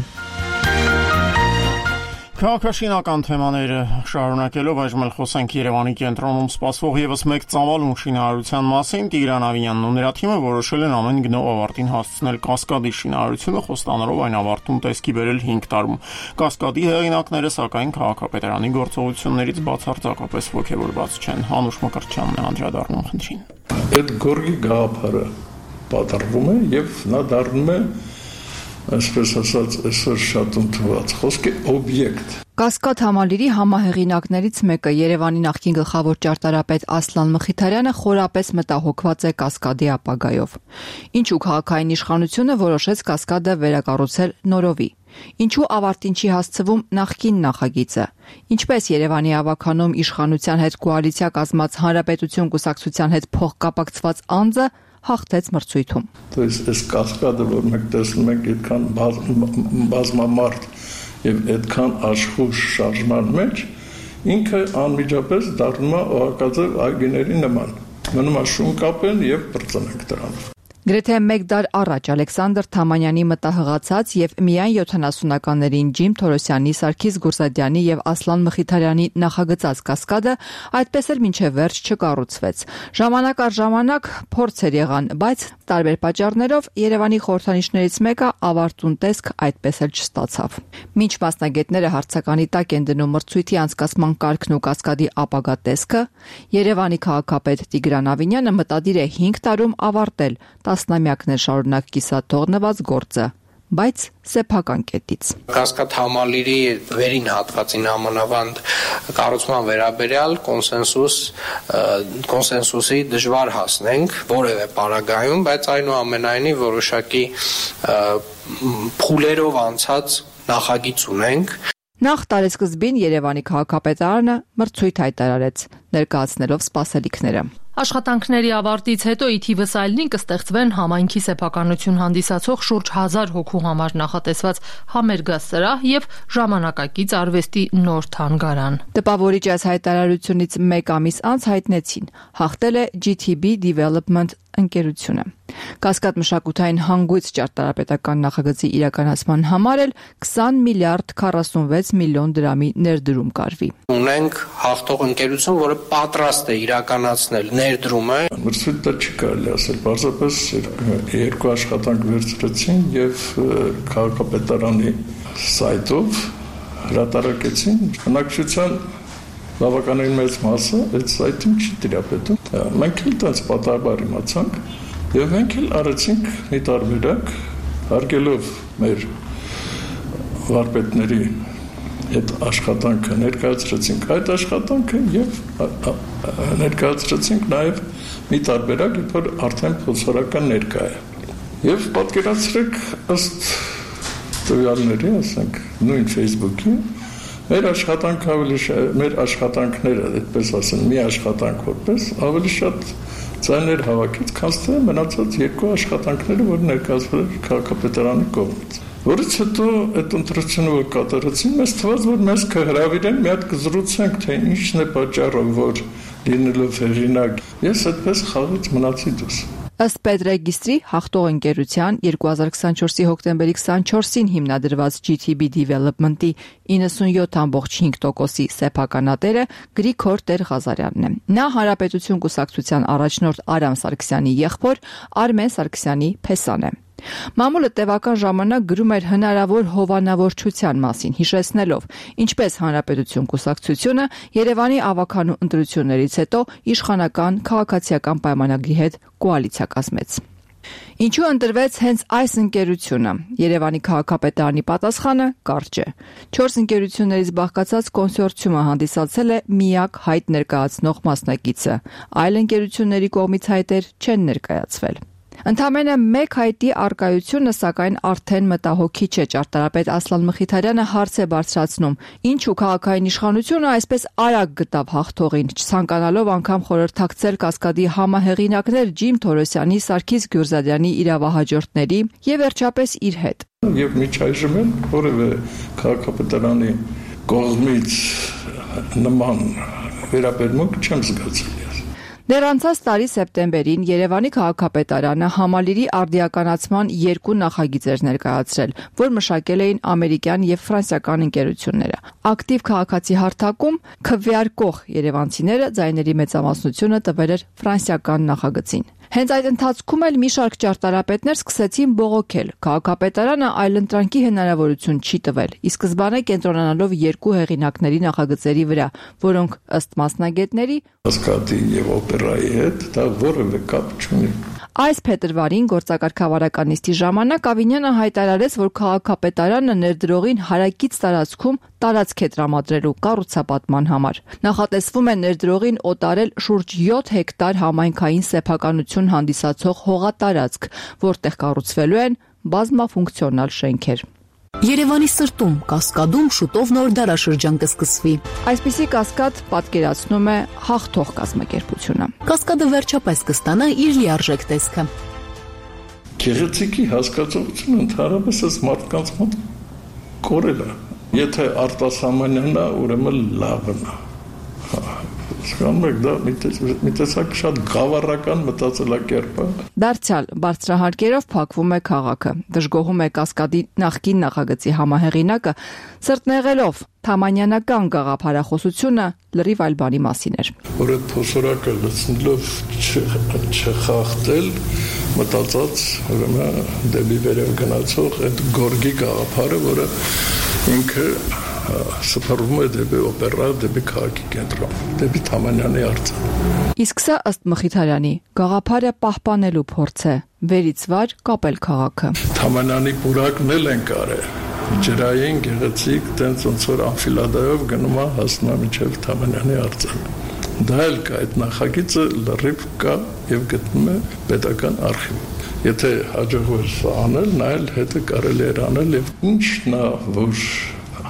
Speaker 1: Քաղաքաշինական թեմաները շարունակելով այժմ էլ խոսենք Երևանի կենտրոնում սպասվող եւս մեկ ծավալուն շինարարության մասին։ Տիգրան Ավինյանն ու նրա թիմը որոշել են ամեն գնով ավարտին հասցնել Կասկադի շինարարությունը, խոստանալով այն ավարտում տեսքի բերել հինգ տարում։ Կասկադի հեղինակները, սակայն, քաղաքապետարանի գործողություններից բացարձակապես ոգևորված չեն։ Հանուշ Մկրտչյանն է անդրադառնում խնդրին։
Speaker 25: Այդ գորգի գաղափարը պատրվում է եւ նա դառնում է, այսպես ասած, այսօր շատ ընդունված խոսքի օբյեկտ։
Speaker 14: Կասկադ համալիրի համահեղինակներից մեկը Երևանի նախկին գլխավոր ճարտարապետ Ասլան Մխիթարյանը խորապես մտահոգված է Կասկադի ապագայով։ Ինչու քաղաքային իշխանությունը որոշեց Կասկադը վերակառուցել նորովի։ Ինչու ավարտին չի հասցվում նախկին նախագիծը։ Ինչպես Երևանի ավականում իշխանության հետ կոալիցիա կազմած Հանրապետություն կուսակցության հետ փոխկապակցված անձը հաղթեց մրցույթում։
Speaker 25: То есть այս Կասկադը, որ մենք տեսնում ենք, այդքան բազմամարդ եւ այդքան աշխուժ շարժման մեջ, ինքը անմիջապես դառնում է օղակաձև այգիների նման։ Մնում է շուն կապեն եւ բրծնենք դրանով։
Speaker 14: Գրեթե մեկ դար առաջ Ալեքսանդր Թամանյանի մտահղացած եւ միայն յոթանասունականներին Ջիմ Թորոսյանի, Սարգիս Գուրզադյանի եւ Ասլան Մխիթարյանի նախագծած Կասկադը այդպես էլ մինչեւ վերջ չկառուցվեց։ Ժամանակ առ ժամանակ փորձեր եղան, բայց տարբեր պատճառներով Երևանի խորհրդանիշներից մեկը ավարտուն տեսք այդպես էլ չստացավ։ Մինչ մասնագետները հարցականի տակ են դնում մրցույթի անցկացման կարգն ու Կասկադի ապագա տեսքը, Երևանի քաղաքապետ Տիգրան Ավինյանը մտադիր է հինգ տարում ավարտել տասնամյակներ շարունակ կիսաթողնված գործը, բայց սեփական կետից։
Speaker 15: Կասկադ համալիրի վերին հատվածին համանավանդ կառուցման վերաբերյալ կոնսենսուս կոնսենսուսի դժվար հասնենք որևէ պարագայում, բայց այնուամենայնիվ որոշակի փուլերով անցած նախագիծ ունենք։
Speaker 14: Նախ տարեսկզբին Երևանի քաղաքապետարանը մրցույթ հայտարարեց, ներկայացնելով սպասելիքները։
Speaker 6: Աշխատանքների ավարտից հետո ի թիվս այլնին կստեղծվեն համայնքի սեփականություն հանդիսացող շուրջ հազար հոգու համար նախատեսված համերգասրահ եւ ժամանակակից արվեստի նոր թանգարան։
Speaker 14: Տպավորիչ այս հայտարարությունից մեկ ամիս անց հայտնեցին, հաղթել է G T B Development ընկերությունը։ Կասկադ մշակութային հանգույց ճարտարապետական նախագծի իրականացման համար էլ քսան միլիարդ քառասունվեց միլիոն դրամի ներդրում կարվի։
Speaker 15: Ունենք հաղթող ընկերություն, որը պատրաստ է իրականացնել ներդրումը։
Speaker 25: Մրցույթ դա չի կարելի ասել, պարզապես երկու աշխատանք վերցրեցին եւ քաղաքապետարանի սայթով հրատարակեցին։ Բնակչության բավականին մեծ մասը այդ սայթին չի տիրապետում։ Մենք էլ տենց պատահաբար իմացանք եւ մենք էլ արեցինք մի տարբերակ, հարգելով մեր վարպետների այդ աշխատանքը, ներկայացրեցինք այդ աշխատանքը եւ ներկայացրեցինք նաեւ մի տարբերակ, որ արդեն փորձարական ներկա է։ Եվ պատկերացրեք ըստ տվյալների, ասենք, նույն Facebook-ի մեր աշխատանքը ավելի մեր աշխատանքները, այդպես ասեմ, մի աշխատանք որպես ավելի շատ ձայներ հավաքից, քան թե մնացած երկու աշխատանքները, որ ներկայացվել էր քաղաքապետարանի կողմից։ Որից հետո այդ ընտրությունը որ կատարեցին, մեզ թվաց, որ մեզ կհրավիրեն, մի հատ կզրուցենք, թե ինչն է պատճառը, որ լինելով հեղինակ, ես այդպես խաղից մնացի դուրս։
Speaker 14: Ըստ Պետրեգիստրի հաղթող ընկերության երկու հազար քսանչորսի հոկտեմբերի քսանչորսին հիմնադրված G T B Development-ի իննսունյոթ կόμμα հինգ տոկոսի սեփականատերը Գրիգոր Տեր-Ղազարյանն է։ Նա Հանրապետություն կուսակցության առաջնորդ Արամ Սարգսյանի եղբոր Արմեն Սարգսյանի փեսան է։ Մամուլը տևական ժամանակ գրում էր հնարավոր հովանավորչության մասին, հիշեցնելով, ինչպես Հանրապետություն կուսակցությունը Երևանի ավագանու ընտրություններից հետո իշխանական քաղաքացիական պայմանագրի հետ կոալիցիա կազմեց։ Ինչու ընտրվեց հենց այս ընկերությունը։ Երևանի քաղաքապետարանի պատասխանը կարճ է։ Չորս ընկերություններից բաղկացած կոնսորցիումը հանդիսացել է միակ հայտ ներկայացնող մասնակիցը։ Այլ ընկերությունների կողմից հայտեր չեն ներկայացվել։ Ընդամենը մեկ հայտի արկայությունը, սակայն արդեն մտահոգիչ է, ճարտարապետ Ասլան Մխիթարյանը հարց է բարձրացնում. ինչու քաղաքային իշխանությունը այսպես արագ գտավ հաղթողին, չցանկանալով անգամ խորհրդակցել Կասկադի համահեղինակներ Ջիմ Թորոսյանի, Սարգիս Գյուրզադյանի իրավահաջորդների եւ վերջապես իր հետ։
Speaker 25: Եվ միջայժմ էլ որևէ քաղաքապետարանի կողմից նման վերաբերմունք չեմ զգացել։
Speaker 14: Դեռ անցած տարի սեպտեմբերին Երևանի քաղաքապետարանը համալիրի արդիականացման երկու նախագիծ էր ներկայացրել, որ մշակել էին ամերիկյան եւ ֆրանսիական ընկերությունները։ Ակտիվ քաղաքացի հարթակում քվեարկող երևանցիները ձայների մեծամասնությունը տվել էր ֆրանսիական նախագծին։ Հենց այդ ընթացքում էլ մի շարք ճարտարապետներ սկսեցին բողոքել։ Քաղաքապետարանը այլընտրանքի հնարավորություն չի տվել, ի սկզբանե կենտրոնանալով երկու հեղինակների նախագծերի վրա, որոնք ըստ մասնագետների
Speaker 25: Կասկադի եւ օպերայի հետ դա որևէ կապ չունի։
Speaker 14: Այս փետրվարին գործակարգավարական նիստի ժամանակ Ավինյանը հայտարարեց, որ քաղաքապետարանը ներդրողին հարակից տարածքում տարածք է տրամադրելու կառուցապատման համար։ Նախատեսվում է ներդրողին օտարել շուրջ յոթ հեկտար համայնքային սեփականություն հանդիսացող հողատարածք, որտեղ կառուցվելու են բազմաֆունկցիոնալ շենքեր։
Speaker 19: Երևանի սրտում, Կասկադում շուտով նոր դարաշրջան կսկսվի։
Speaker 14: Այսպիսի Կասկադ պատկերացնում է հաղթող կազմակերպությունը։
Speaker 19: Կասկադը վերջապես կստանա իր լիարժեք տեսքը։
Speaker 25: Գեղեցիկի հասկացողությունը ընդհանրապես այս մարդկանց մոտ կորել է։ Եթե արտասահմանյան է, ուրեմն լավն է։ Սկանում եք դա մի տեսակ շատ գավառական մտածելակերպ է։
Speaker 14: Դարձյալ բարձրահարկերով փակվում է քաղաքը։ Դժգոհում է Կասկադի նախկին նախագծի համահեղինակը, սրտնեղելով թամանյանական գաղափարախոսությունը լրիվ այլ բանի մասին էր։
Speaker 25: Որ այդ փոսորակը լցնելով չխախտել, մտածած ուրեմն դեպի վերև գնացող այդ գորգի գաղափարը, որը ինքը սփռվում է դեպի օպերա, դեպի քաղաքի կենտրոն, դեպի Թամանյանի արձան։
Speaker 14: Իսկ սա ըստ Մխիթարյանի գաղափարը պահպանելու փորձ է, վերից վար կապել քաղաքը։
Speaker 25: Թամանյանի պուրակն էլ են կարել, ջրային, գեղեցիկ, տենց ոնց որ անֆիլադայով գնում է հասնում է մինչև Թամանյանի արձան։ Դա էլ կա, այդ նախագիծը լրիվ կա եւ գտնում է պետական արխիվում։ Եթե հաջողվեր սա անել, նա էլ հետը կարելի էր անել եւ ինչն է, որ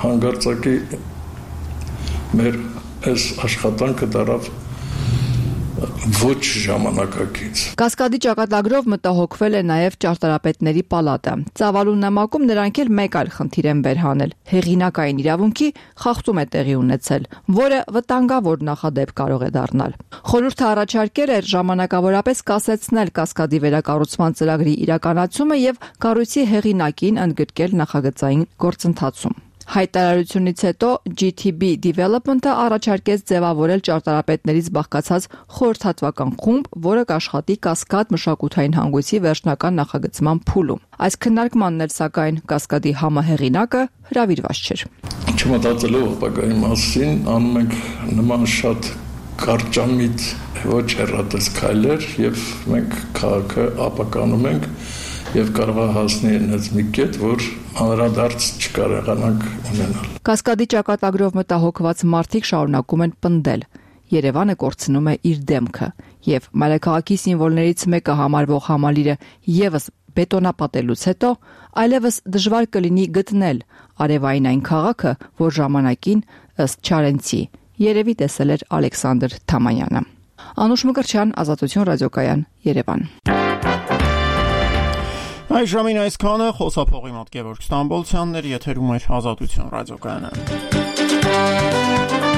Speaker 25: հանգարցակի մեր այս աշխատանքը դարավ ոչ ժամանակակից։
Speaker 14: Կասկադի ճակատագրով մտահոգվել է նաև ճարտարապետների պալատը։ Ծավալուն նամակում նրանք էլ մեկ այլ խնդիր են վեր հանել։ Հեղինակային իրավունքի խախտում է տեղի ունեցել, որը վտանգավոր նախադեպ կարող է դառնալ։ Խորհուրդը առաջարկել էր ժամանակավորապես կասեցնել Կասկադի վերակառուցման ծրագրի իրականացումը եւ կառույցի հեղինակին ընդգրկել նախագծային գործընթացում։ Հայտարարությունից հետո G T B Development-ը առաջարկեց ձևավորել ճարտարապետներից բաղկացած խորհրդատվական խումբ, որը կաշխատի Կասկադ մշակութային հանգույցի վերջնական նախագծման փուլում։ Այս քննարկմանն էլ սակայն Կասկադի համահեղինակը հրավիրված չէր։
Speaker 25: Չմտածելով ապագայի մասին, անում ենք նման շատ կարճամիտ ոչ հեռատես քայլեր եւ մենք քաղաքը ապականում ենք եւ կարող է հասնել այնպես մի կետ, որ անդրադարձ չկարողանանք ունենալ։
Speaker 14: Կասկադի ճակատագրով մտահոգված մարդիկ շարունակում են պնդել։ Երևանը կորցնում է իր դեմքը եւ մայրաքաղաքի սիմվոլներից մեկը համարվող համալիրը եւս բետոնապատելուց հետո այլևս դժվար կլինի գտնել արևային այն քաղաքը, որ ժամանակին ըստ Չարենցի երևի տեսել էր Ալեքսանդր Թամանյանը։ Անուշ Մկրտչյան, Ազատություն ռադիոկայան, Երևան։
Speaker 1: Այս ժամին այսքանը, խոսափողի մոտ Գևորգ Ստամբոլցյանն էր, եթերում էր Ազատություն ռադիոկայանը։